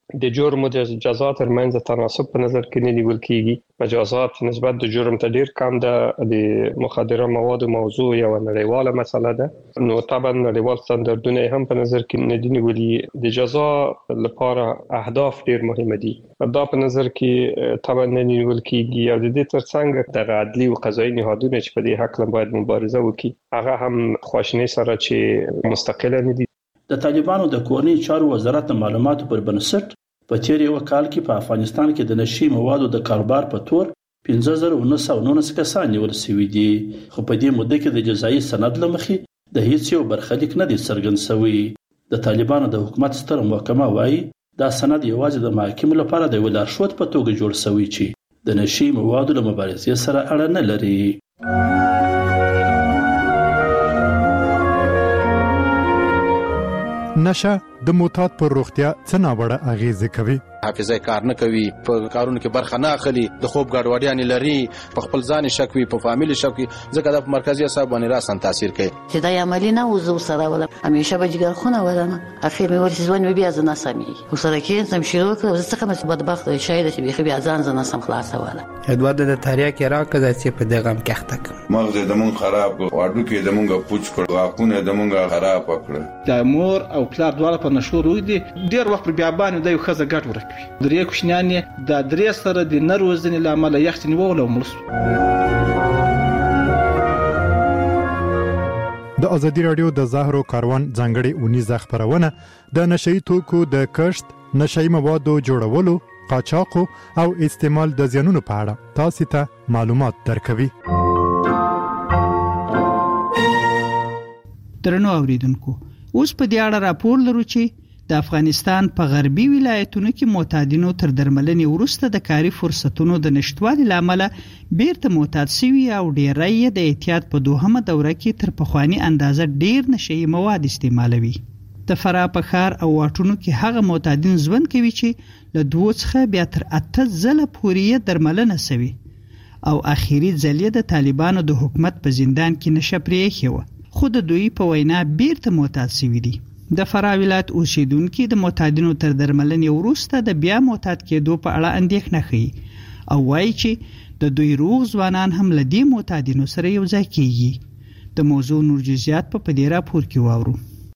د جرم او د جزا ترمنځ تناسب په نظر کې نه نیول کیږي. مجازات نسبت د جرم ته ډیر کم ده. د مخدره موادو موضوع یو نړیواله مسله ده، نو طبعا نړیوال ستاندردونه هم په نظر کې نه دي نیولي. د جزا لپاره اهداف ډیر مهمه دي، دا په نظر کې طبعا نه نیول کیږي. او د دې ترڅنګ د عدلي او قضایي نهادونه چې په دې حق له باید مبارزه وکړي، هغه هم خواشینۍ سره چې مستقله نه دي. د طالبانو د کورنۍ چارو وزارت د معلوماتو پر بنسټ په تیر یو کال کې په افغانستان کې د نشي موادو د کاروبار په تور پنځه زره نه سوه نولس کسان نیول شوي دي، خو په دې موده کې د جزایي سند له مخې د هیڅ یو برخلیک نه دی څرګند شوی. د طالبانو د حکومت ستره محکمه وایي دا سند یوازې د محاکمو لپاره د یو لارښود په توګه جوړ شوی چې د نشي موادو له مبارزې سره اړه نه لري. نشه د معتاد پر روغتیا څه ناوړه اغیزه کوي؟ حافظه کار نه کوي، په کارونو کې برخه نه اخلي، د خوب ګډوډیانې لري، په خپل ځان شک وي، په فامیل شک وي، ځکه د مرکزي اعصاب باندې راسن تاثیر کوي. چې دا عملی نه وزو سره ولا همیشه به جګر خونه ولنه اخر مې ورسې ځوان بیا ځنه سمي وسره کې سم شروع کړ، زه څنګه مې بدبخت شاید چې بیا بیا ځان ځنه سم خلاص ولا ادواد د تاریخ کې راکړه چې په دغه هم کېخته کړ مغز د مون خراب واډو کې د مونږه پوچ کړ، واقونه د مونږه خراب کړ. د مور او پلار دواړه په نشو روي دي، ډیر وخت بیا باندې د یو خزه ګټ ورکوي. درې کوشنیان د درې سره د نروزنې لامل یختنی وول او ملس. د ازادي رادیو د زهرو کاروان ځانګړي اونیزه خبرونه د نشئی توکو د کشت، نشئی موادو جوړولو، قاچاق او استعمال د زیانونو په اړه تاسو ته معلومات درکوي. درنو اوریدونکو، اوس په دې اړه راپور لرو چې د افغانستان په غربي ولایتونو کې معتادینو تر درملنې وروسته د کاري فرصتونو د نشټوالي لامل بیرته معتاد شوي او ډیری د احتیاط په دوهمه دوره کې تر پخوانی اندازه ډیر نشئی مواد استعمالوي. د فراه په ښار او واټونو کې هغه معتادین ژوند کوي چې له دوه څخه بیا تر اته ځله پورې درملنه شوي او اخیری ځل د طالبانو د حکومت په زندان کې نشه پرېښې وه، خو د دوی په وینا بیرته معتاد شوي دي. د فراه ولایت اوسیدونکو د معتادینو تر درملنې وروسته د بیا معتاد کېدو په اړه اندېښنه ښيي او وایي چې د دوی روغ ځوانان هم له دې معتادینو سره یو ځای کېږي. د موضوع نور جزئیات په دې راپور کې واورو.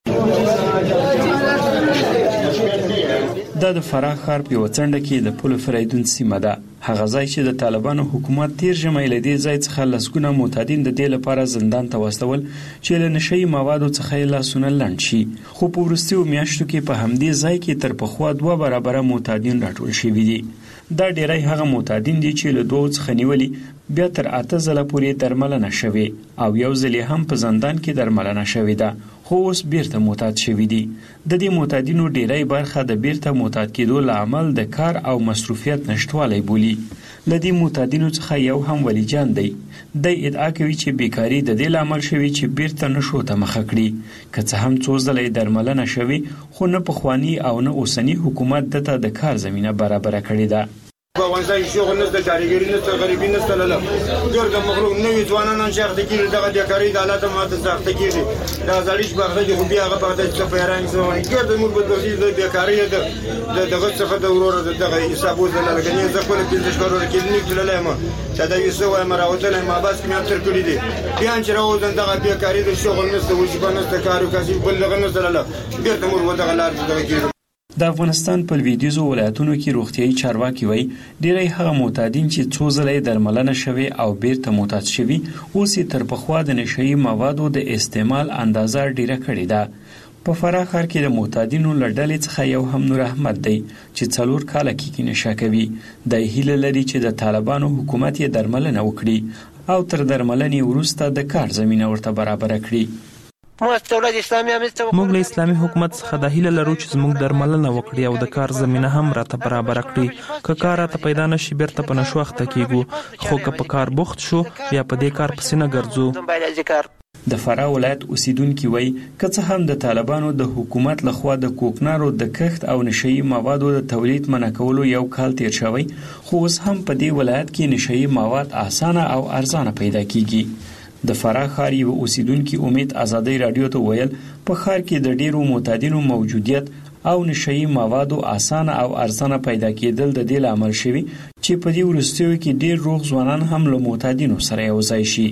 دا د فراه ښار په یوه څنډه کې د پل فریدون سیمه ده، هغه ځای چې د طالبانو حکومت تیر ژمی له دې ځای څخه لسګونه معتادین د دې لپاره زندان ته واستول چې له نشئی موادو څخه یې لاسونه لنډ شي، خو په وروستیو میاشتو کې په همدې ځای کې تر پخوا دوه برابره معتادین راټول شوي دي. دا ډیری هغه معتادین دي چې له دوو څخه نیولي بیا تر اته ځله پورې درملنه شوې او یو ځل هم په زندان کې درملنه شوې ده، خو اوس بیرته معتاد شوي دي. د دې معتادینو ډیری برخه د بیرته معتاد کېدو له امل د کار او مصروفیت نشټوالی بولي. له دې معتادینو څخه یو هم ولی جان دی. دی ادعا کوي چې بیکاری د دې لامل شوي چې بیرته نشو ته مخه کړي، که څه هم څو ځله درملنه شوي خو نه پخواني او نه اوسني حکومت دته د کار زمینه برابره کړې ده. په افغانستان کې شغل نشته، کارګري نشته، غریبي نشته، لاله ډېر د مغروب نوي ځوانان شاخته کېږي، دغه بیکاري د حالات ماته سخته کېږي. دا زړیش بغده کې خو بیا هغه بغده چې په ایران کې وایي ګر د موږ بدلې د بیکاري د دغه څخه د ورور دغه حساب وزل لګنې زه خپل پنځه کروڑ کې نه کړلای ما چې دا یو څه وایم راوتل ما بس کې مې تر کړی دي بیا چې راوځم دغه بیکاري د شغل نشته، وظیفه نشته، کارو کاسي بل دغه نشته، لاله بیرته موږ ودغه لار دغه کېږي. د افغانستان په لویدیځو ولایتونو کې روغتیايي چارواکي وایي ډیری هغه معتادین چې څو ځله درملنه شوي او بیرته معتاد شوي اوس تر پخوا د نشئی موادو د استعمال اندازه ډیره کړې ده. په فراه ښار کې د معتادینو له ډلې څخه یو هم نور احمد دی چې څلور کاله کېږي نشه کوي. د هیله لري چې د طالبانو حکومت یې درملنه وکړي او تر درملنې وروسته د کار زمینه ورته برابره کړي. موږ له اسلامي حکومت څخه د هیله لرو چې زموږ درملنه وکړي او د کار زمینه هم راته برابر کړي. که کار راته پیدا نشي بیرته په نشو اخته کیږو، خو که په کار بوخت شو بیا په دې کار پسې نه ګرځو. د فراه ولایت اوسیدونکي وایي که څه هم د طالبانو د حکومت لخوا د کوکنارو د کښت او نشئی موادو د تولید منع کولو یو کال تیر شوی، خو اوس هم په دې ولایت کې نشئی مواد اسانه او ارزانه پیدا کیږي. د فراه ښار یو اوسیدونکي امید ازادي رادیو ته ویل په ښار کې د ډیرو معتادینو موجودیت او نشئی موادو اسانه او ارزانه پیدا کېدل د دې لامل شوی چې په دې وروستیو کې ډیر روغ ځوانان هم له معتادینو سره یو ځای شي.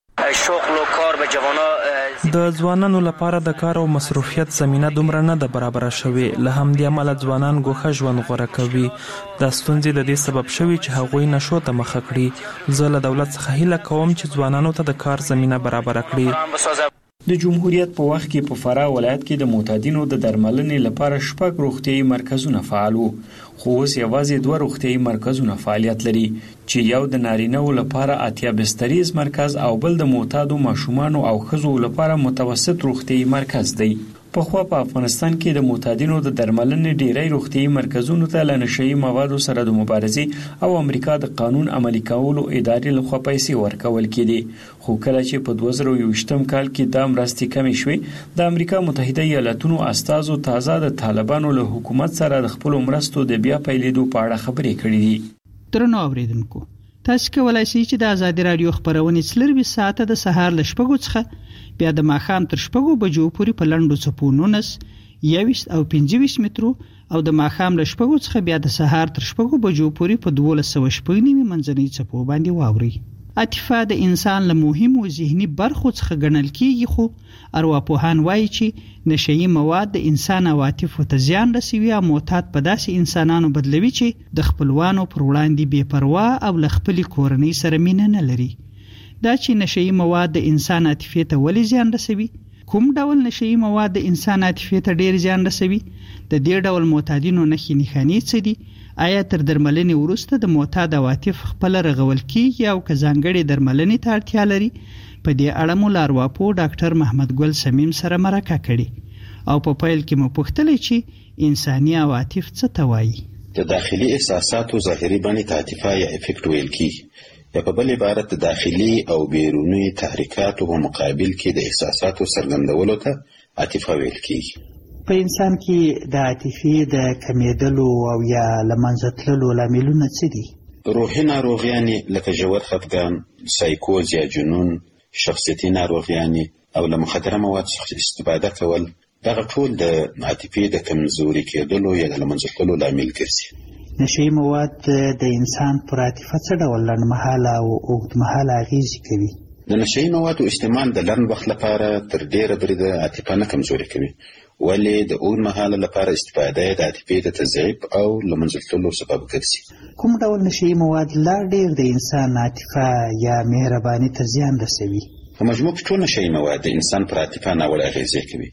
شغل او کار به جوانان د ځوانانو لپاره د کار او مصروفیت زمينه دومره نه ده برابر شوې، له همدې امله ځوانان ګوښه ژوند غوره کوي. دا ستونزې د دې سبب شوي چې هغوی نشو ته مخه کړي. زه له دولت څخه هیله کوم چې ځوانانو ته د کار زمينه برابر کړي. د جمهوریت په وخت کې په فراه ولایت کې د معتادینو د درملنې لپاره شپږ روغتیايي مرکزونه فعال وو، خو اوس یوازې دوه روغتیايي مرکزونه فعالیت لري چې یو د نارینه‌و لپاره اتیا بستریز مرکز او بل د معتادو ماشومانو او ښځو لپاره متوسط روغتیايي مرکز دی. پخوا په افغانستان کې د معتادینو د درملنې ډیری روغتیايي مرکزونو ته له نشئی موادو سره د مبارزې او امریکا د قانون عملي کولو ادارې لخوا پیسې ورکول کېدې، خو کله چې په دوه زره یوویشتم کال کې دا مرستې کمې شوې، د امریکا متحده ایالاتونو استازو تازه د طالبانو له حکومت سره د خپلو مرستو د بیا پیلېدو په اړه خبرې کړې دي. درنو اوریدونکو، تاسو کولای شئ چې د ازادي رادیو خبرونه څلروي ساعته د سهار له شپږو څخه بیا د ماښام تر شپږو بجو پورې په لنډو څپو نولس، یوویشت او پنځه ویشت مترو او د ماښام له شپږو څخه بیا د سهار تر شپږو بجو پورې په دولس سوه شپږ نوي منځنۍ څپو باندې واورئ. عاطفه د انسان له مهمو ذهني برخو څخه ګڼل کیږي، خو ارواپوهان وایي چې نشئی مواد د انسان عواطفو ته زیان رسوي او معتاد په داسې انسانانو بدلوي چې د خپلوانو پر وړاندې بې پروا او له خپلې کورنۍ سره مینه نه لري. دا چې نشئی مواد د انسان عاطفې ته ولې زیان رسوي، کوم ډول نشئی مواد د انسان عاطفې ته ډیر زیان رسوي، د دې ډول معتادینو نښې نښانې څه دي، آیا تر درملنې وروسته د معتاد عواطف خپل رغول کیږي او که ځانګړې درملنې ته اړتیا لري؟ په دې اړه مو له ارواپوه ډاکټر محمد ګل سمیم سره مرکه کړې او په پیل کې مو پوښتلې چې انساني عواطف څه ته وایي. د داخلي احساساتو ظاهري بڼې ته عاطفه یا افیکټ ویل کیږي، یا په بل عبارت د داخلي او بیروني تحریکاتو په مقابل کې د احساساتو څرګندولو ته عاطفه ویل کیږي. په انسان کې د عاطفې د کمیدلو او یا له منځه تللو لاملونه څه دي؟ روحي ناروغیانې لکه ژور خفګان، سایکوز یا جنون، شخصیتي ناروغیانې او له مخدره مواد څخه استفاده کول، دغه ټول د عاطفې د کمزوري کېدلو یا د له منځه تللو لامل ګرځي. نشئی مواد د انسان پر عاطفه څه ډول لنډمهاله او اوږدمهاله اغېزې کوي؟ د نشئی موادو استعمال د لنډ وخت لپاره تر ډېره بریده عاطفه نه کمزوري کوي، ولې د اوږدمهاله لپاره استفاده د عاطفې د تضعیف او له منځه تللو سبب ګرځي. کوم ډول نشئی مواد لا ډېر د انسان عاطفه یا مهرباني ته زیان رسوي؟ په مجموع کې ټول نشئی مواد د انسان پر عاطفه ناوړه اغېزې کوي،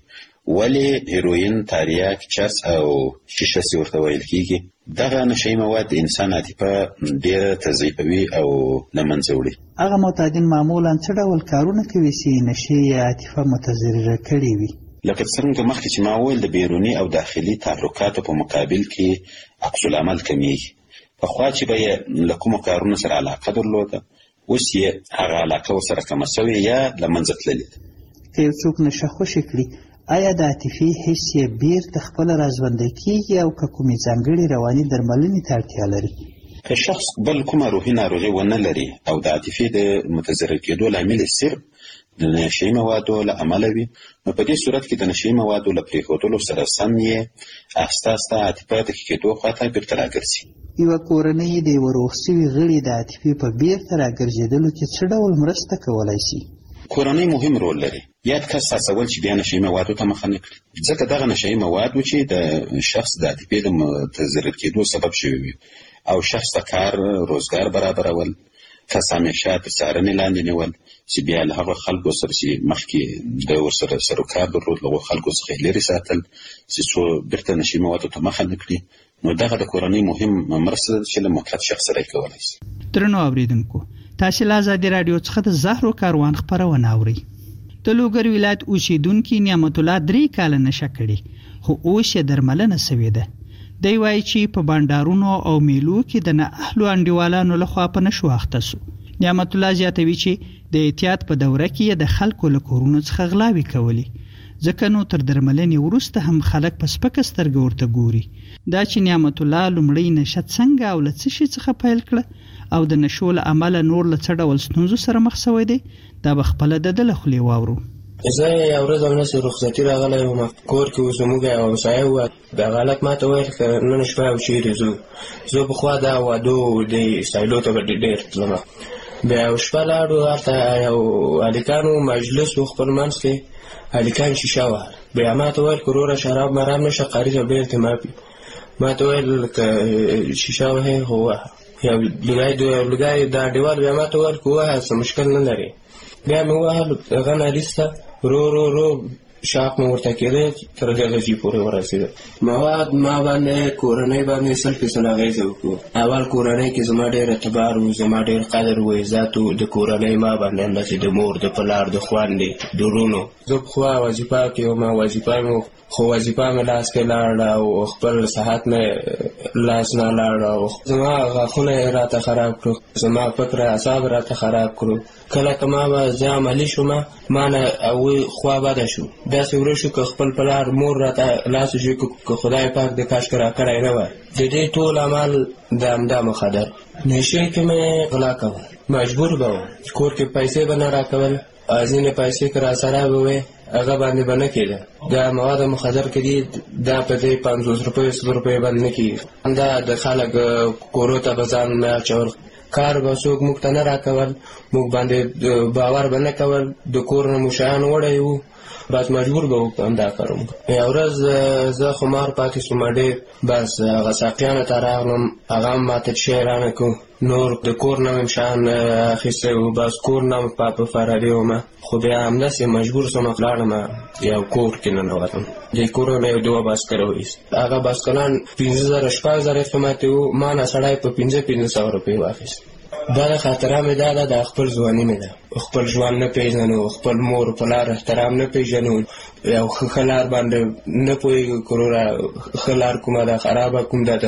ولې هیروین، تاریاک، چرس او شیشه چې ورته ویل کیږي، دغه نشئی مواد د انسان عاطفه ډېره تضعیفوي او له منځه وړي. هغه معتادین معمولا څه ډول کارونه کوي چې نشئی عاطفه متضرره کړې وي؟ لکه څنګه مخکې چې ما وویل، د بیروني او داخلي تحرکاتو په مقابل کې عکس العمل کمیږي. پخوا چې به یې له کومو کارونو سره علاقه درلوده، اوس یې هغه علاقه ورسره کمه سوې یا له منځه تللې ده. که یو څوک نشه خوشې کړي، آیا د عاطفي حس یې بیرته خپله راژوندی کیږي او که کومې ځانګړې رواني درملنې ته اړتیا لري؟ که شخص بل کومه روحي ناروغي ونه لري او د عاطفې د متضرر کېدو لامل یې صرف د نشئی موادو له امله وي، نو په دې صورت کې د نشئی موادو له پرېښودلو سره سم یې آهسته آهسته عاطفه د ښه کېدو خواته بیرته راګرځي. یوه کورنۍ د یوه روغ سوي غړي د عاطفې په بیرته راګرځېدلو کې څه ډول مرسته کولی شي؟ کورنۍ مهم رول لري. یاد کس هڅول چې بیا نشئی موادو ته مخه نه کړي، ځکه دغه نشئی مواد و چې د شخص د عاطفې د متضرر کېدو سبب شوي وي او شخص ته کار روزګار برابرول، کس همیشه تر څارنې لاندې نیول چې بیا له هغه خلکو سره چې مخکې د ورسره سروکار درلود، له هغو خلکو څخه یې لرې ساتل چې څو بیرته نشئی موادو ته مخه نه کړي. نو دغه د کورنۍ مهم مرسته ده چې له معتاد شخص سره یې کولی شي. درنو اورېدونکو، تاسې له ازادي راډیو څخه د زهرو کاروان خپرونه اورئ. د لوګر ولایت اوسېدونکي نعمت الله درې کاله نشه کړې، خو اوس یې درملنه سوې ده. دی وایي چې په بانډارونو او میلو کې د نااهلو انډیوالانو لخوا په نشو اخته سو. نعمت الله زیاتوي چې د احتیاط په دوره کې د خلکو له کورونو څخه غلاوې کولې، ځکه نو تر درملنې وروسته هم خلک په سپکه سترګه ورته ګوري. دا چې نعمت الله لومړی نشه څنګه او له څه شي څخه پیل کړه او د نشو له امله نور له څه ډول ستونزو سره مخ شوی دی، دا به خپله د ده له خولې واورو. زه یو ورځ همداسې رخصتي راغلی وم کور کې اوس زموږ یو همسایه وه دغه هلک ما ته ویل که نن شپه او چېرې ځو زه پخوا دا وادو دې سایلو ته به ډېر تلمه بیا یو شپه لاړو هلته یو هلکانو مجلس و خپل منځ کې هلکان شیشه وهل بیا ما ته ویل که وروره شراب مرام نشه قاري ته بېرته ما پي ما ته ویل که شیشه وهې خو ووهه یو لوګی لوګی دا انډیوال بیا ما ته ویل که ووهه څه مشکل نه لري بیا مې ووهل هغه نالیسته رو رو رو شاق مې ورته کېده تر درجې پورې ورسېده مواد ما باندې کورنۍ باندې سل فیصد اغېزه وکړو اول کورنۍ کې زما ډېر اعتبار و زما ډېر قدر و عزت و د کورنۍ ما باندې همداسې د مور د پلار د خویندې د ورونو زه پخوا وظیفه کې وم وظیفه مې خو وظیفه مې لاس کې لاړه او خپل صحت مې لاس نه لاړه او زما غاښونه یې راته خراب کړو زما فکر اعصاب راته خراب کړو کله که ما به زه عملي شوم ما نه هغوی خوا بده شو داسې ورو شو که خپل پلار مور راته لاس وشي که خدای پاک د کاشکې راکړی نه وای د دې ټول عمل د همدا مخدر نشې کې مې غلا کول مجبور به وم کور کې پیسې به نه راکول ځینې پیسې که راسره به وې هغه باندې به نه کېده دا مواد مخدر کې دي دا په دې پنځوس روپیو سل روپیو باندې نه کېږي دا د خلک کورو ته به ځان نه اچول کار به څوک موږ ته نه راکول موږ باندې باور به نه کول د کور نه مو شیان وړی وو بس مجبور به وو همدا کار وکړو یوه ورځ زه خمار پاتې شوم ډېر بس هغه ساقیانو ته راغلم هغه هم ماته شی رانه کړو نور د کور نه مې شیان اخیستی وو بس کور نه مې په فراري ومه خو بیا همداسې مجبور شوم لاړم یو کور کې ننوتم دې کور مې یو دوه باسکله وایست هغه باسکلان پنځه زره شپږ زره قیمت وو ما نه سړی په پنځه پنځه سوه روپۍ واخیست دا د خاطره مې دا ده د خپل ځواني مې ده خپل ژوند نه پېژنو خپل مور پلار احترام نه پېژنو یو ښه ښه لار باندې نه پوهېږو که وروره ښه لار کومه ده خرابه کوم ده د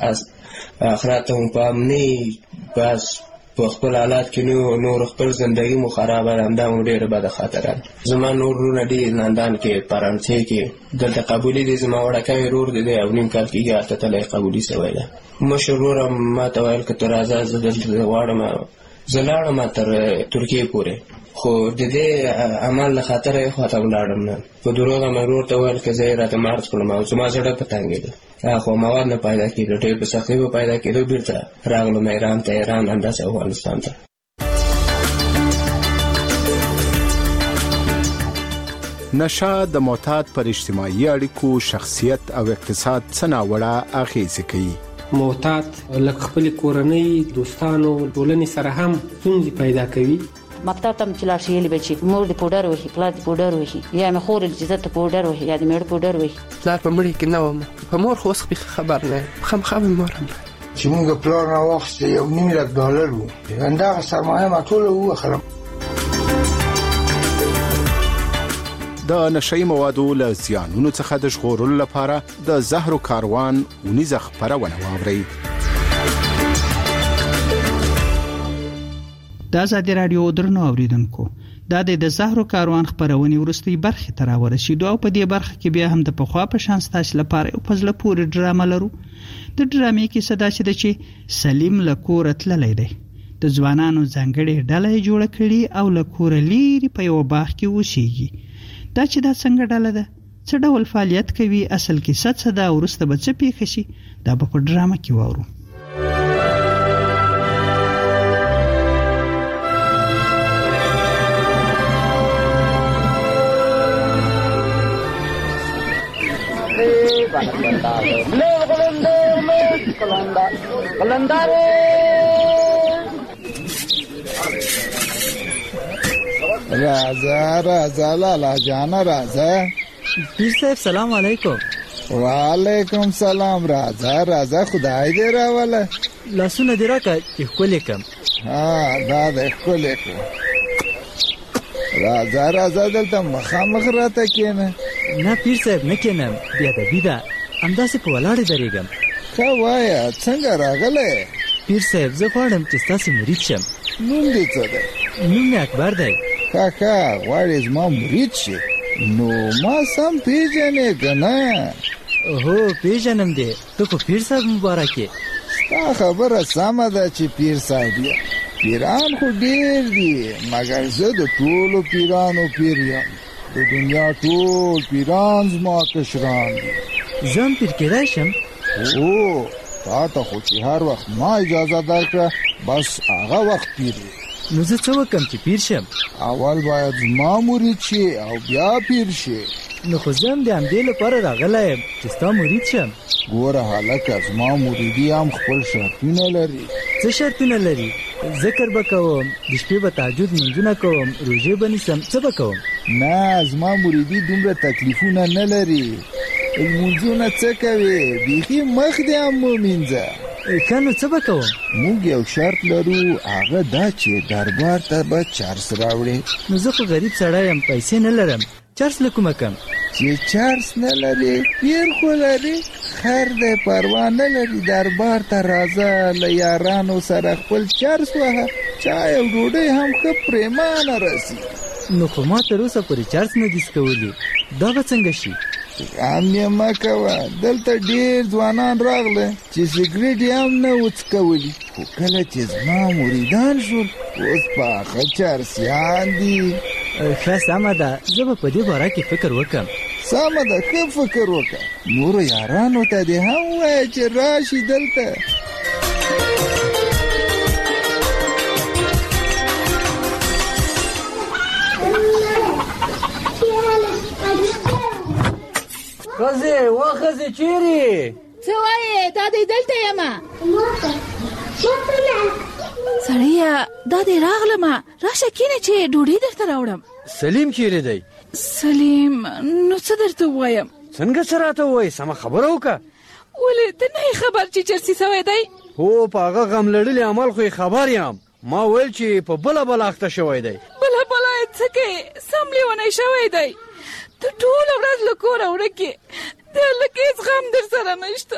آخرت ته مو پام نه بس په خپل حالات کې نور خپل زندګي مو خرابه ده همدا مو ډېره بده خاطره ده زما نور وروڼه ډېر لندن کې فرانسې کې دلته قبولي دی زما وړکی ورور دی دی او نیم کال کېږي هلته تلی قبولي سوی ده مشر وروره ما ته ویل که ته راځه زه دلته غواړم زه لاړم تر ترکیې پورې خو د دې عمل له خاطره یې خواته ولاړم نه په دروغه مې ورور ته ویل که زه یې راته مارچ کړم او زما زړه په تنګېده خو مواد نه پیدا کېدو ډېر په سختۍ به پیدا کېدو بېرته راغلم ایران ته ایران همداسې افغانستان ته نشه د معتاد پر اجتماعي اړیکو شخصیت او اقتصاد څه ناوړه اغېزې کوي معتاد لکه خپل کورنۍ دوستانو ټولنې سره هم ستونزې پیدا کوي مکتب ته چې لاړ شي یې بچي مور دې پوډر وهي پلار دې پوډر وهي یا مې خور دې زه ته پوډر وهي یا دې مېړه پوډر وهي پلار په مړي کې نه وم په مور خو اوس خبر نه خامخا مې مور هم چې موږ پلار نه واخیسته یو نیم لک ډالر وو همدغه سرمایه ما ټوله ووهله د نشئی موادو له زیانونو څخه د ژغورلو لپاره د زهرو کاروان ونیزه خپرونه واورئ. د ازادي رادیو درنو اوریدونکو دا د زهرو کاروان خپرونې ورستۍ برخه تر ورسېدو او په دې برخه کې بیا هم د پخوا په شان ستاسو لپاره یو فضله پورې ډرامه لرو. د ډرامې کې صدا چې د چې سلیم له کور تللی دی د ځوانانو ځانګړې ډله جوړه کړي او له کور لري په یو باغ کې اوسېږي. دا چې دا څنګه ډله ده څه ډول فعالیت کوي اصل کې څه څه دا ورسته به څه پیښ شي دا په ډرامه کې وورو. राजा राजा लाला जाना राजा पीर साहब सलाम वालेकुम. वालेकुम सलाम राजा राजा खुदाई दे रहा वाला लहसुन दे रहा का इकोलेकम हाँ दाद इकोलेकम राजा राजा दलता मखामख रहता क्या ना ना पीर साहब न क्या ना बिया दा बिदा अंदा से पवालाड़े दरेगम क्या वाया चंगा रागले पीर साहब ज़फ़ाड़म चिस्ता से मुरीद शम नून दी चले नून में अखबार दे काका वारिस मां मुरीद शे नो मां सम पेजने गना ओहो पेजनम दे तो को पीर साहब मुबारक है ता खबर सामदा ची पीर साहब پیران خو ډیر دي مګر زه د ټولو پیرانو پیر یم د دنیا ټول پیران زما کشران دي. ځان پیر کېدای شم؟ او تا ته خو چې هر وخت ما اجازه درکړه بس هغه وخت پیر یې. نو زه څه وکړم چې پیر شم؟ اول باید زما مرید شي او بیا پیر شي. نو خو زه هم د همدې لپاره راغلی یم چې ستا مرید شم. ګوره هلکه زما مریدي هم خپل شرطونه لري. څه شرطونه لري؟ ذکر به کوم، د شپې به تهجد لمونځونه کوم، روژې به نیسم، څه به کوم؟ نه زما مریدي دومره تکلیفونه نه لري. لمونځونه څه کوې؟ بیخي مخ دې هم مه مینځه. ښه نو څه به کوم؟ موږ یو شرط لرو، هغه دا چې دربار ته به چرس راوړې. نو زه خو غریب سړی یم، پیسې نه لرم، چرس له کومه کم؟ چې چرس نه لري پیر خو لري، خیر دی پروا نه لري. دربار ته راځه، له یارانو سره خپل چرس وهه، چای او ډوډۍ هم ښه پرېمانه رسي. نو خو ما تر اوسه پورې چرس نه دي څکولي، دا به څنګه شي؟ غم یې مه کوه، دلته ډېر ځوانان راغله چې سګرېټ یې هم نه و څکولي، خو کله چې زما مریدان شول اوس پاخه چرسیان دي. ښه سمه ده، زه به په دې باره کې فکر وکړم. سمه ده، ښه فکر وکړه. نورو یارانو ته دې هم ووایه چې راشي دلته. ښځې وا ښځې چیرې؟ څه وایې؟ دا دی دلته یمه. سړیه دا دی راغلمه، راشه کینې چې ډوډۍ درته راوړم. سلیم چیرې دی؟ سلیم نو څه درته ووایم؟ څنګه څه راته ووایې؟ سمه خبره وکړه. ولې ته نه یې خبر چې چرسي سوی دی؟ هو په هغه غم لړلي عمل خو یې خبر یم. ما ویل چې په بله بله اخته شوی دی. بله بله یې څه کوې؟ سم لیونی شوی دی. ته ټوله ورځ له کوره ورک یې، د هلک هېڅ غم در سره نشته.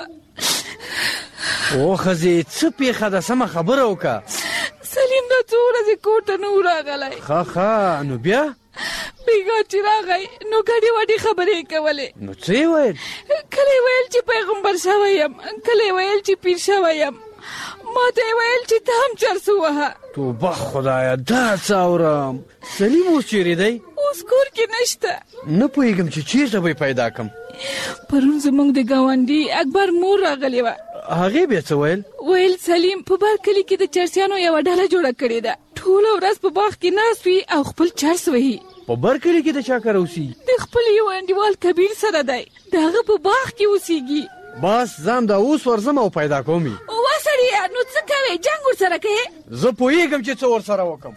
او ښځې څه پېښه ده؟ سمه خبره وکړه. سلیم دا څو ورځې کور ته نه و راغلی. ښه ښه نو بیا؟ بیګا چې راغی نو ګډې وډې خبرې یې کولې. نو څه یې ویل؟ کله یې ویل چې پیغمبر شوی یم، کله یې ویل چې پیر شوی یم، ما ته یې ویل چې ته هم چرس ووهه. توبه خدایه دا څه اورم. سلیم اوس چیرې دی؟ اوس کور کې نشته. نه پوهېږم چې چېرته به یې پیدا کړم. پرون زموږ د ګاونډي اکبر مور راغلې وه. هغې بیا څه ویل؟ ویل سلیم په بر کلي کې د چرسیانو یوه ډله جوړه کړې ده، ټوله ورځ په باغ کې ناست وي او خپل چرس وهي. په بر کلي کې د چا کره اوسېږي؟ د خپل یو انډیوال کبیر سره دی، د هغه په باغ کې اوسېږي. بس ځم دا اوس ورځم او پیدا کوم یې. وا سړیه نو څه کوې؟ جنګ ورسره کوې؟ زه پوهېږم چې څه ورسره وکړم.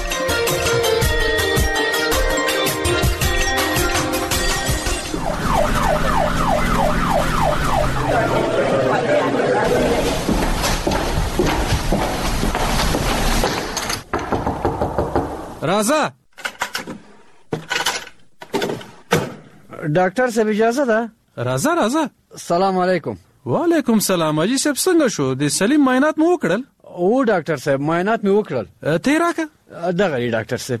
راځه ډاکټر صاحب اجازه ده؟ راځه راځه. سلام علیکم. وعلیکم سلام. اجي صاحب څنګه شو؟ د سلیم معاینات مو وکړل؟ او ډاکټر صاحب معاینات مې وکړل. ته راکه دغه دی ډاکټر صاحب.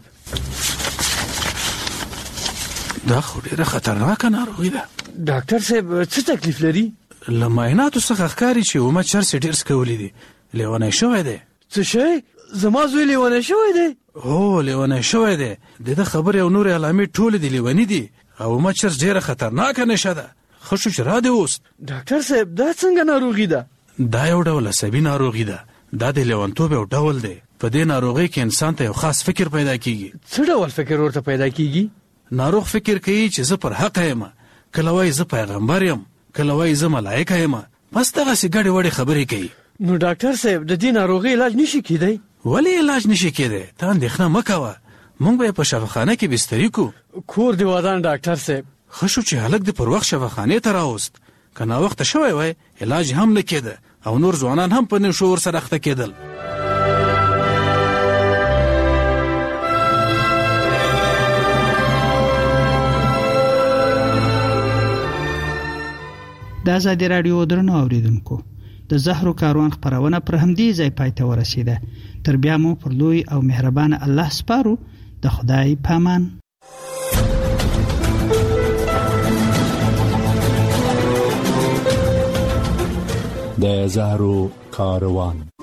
دا خو ډیره خطرناکه ناروغي ده. ډاکټر صاحب څه تکلیف لري؟ له معایناتو څخه ښکاري چې عمر چرس ډېر څکولی دی، لیونی شوی دی. څه شی؟ زما زوی لیونی شوی دی؟ هو لیونی شوی دی. د ده خبرې او نورې علامې ټولې د لیوني دي او عمر چرس ډیره خطرناکه نشه ده. ښه شو چې رادې اوس. ډاکټر صاحب دا څنګه ناروغي ده؟ دا یو ډول عصبي ناروغي ده. دا د لیونتوب یو ډول دی. په دې ناروغۍ کې انسان ته یو خاص فکر پیدا کیږي. څه ډول فکر ورته پیدا کیږي؟ ناروغ فکر کوي چې زه پر حق یم، کله وایي زه پیغمبر یم، کله وایي زه ملایکه یم، بس دغسې ګډې وډې خبرې کوي. نو ډاکټر صاحب د دې ناروغۍ علاج نشي کیدی؟ ولې علاج نشي کیدی؟ ته اندېښنه مه کوه، موږ به یې په شفاخانه کې بستري کړو. کور دې ودان ډاکټر صاحب. ښه شو چې هلک دې پر وخت شفاخانې ته راوست. که ناوخته شوی وای علاج هم نه کېده او نور ځوانان هم په نشو ورسره اخته کېدل. د ازادي راډیو درنو اوریدونکو، د زهرو کاروان خپرونه پر همدې ځای پای ته ورسیده. تر بیا مو پر لوی او مهربان الله سپارو. د خدای پامان. د زهرو کاروان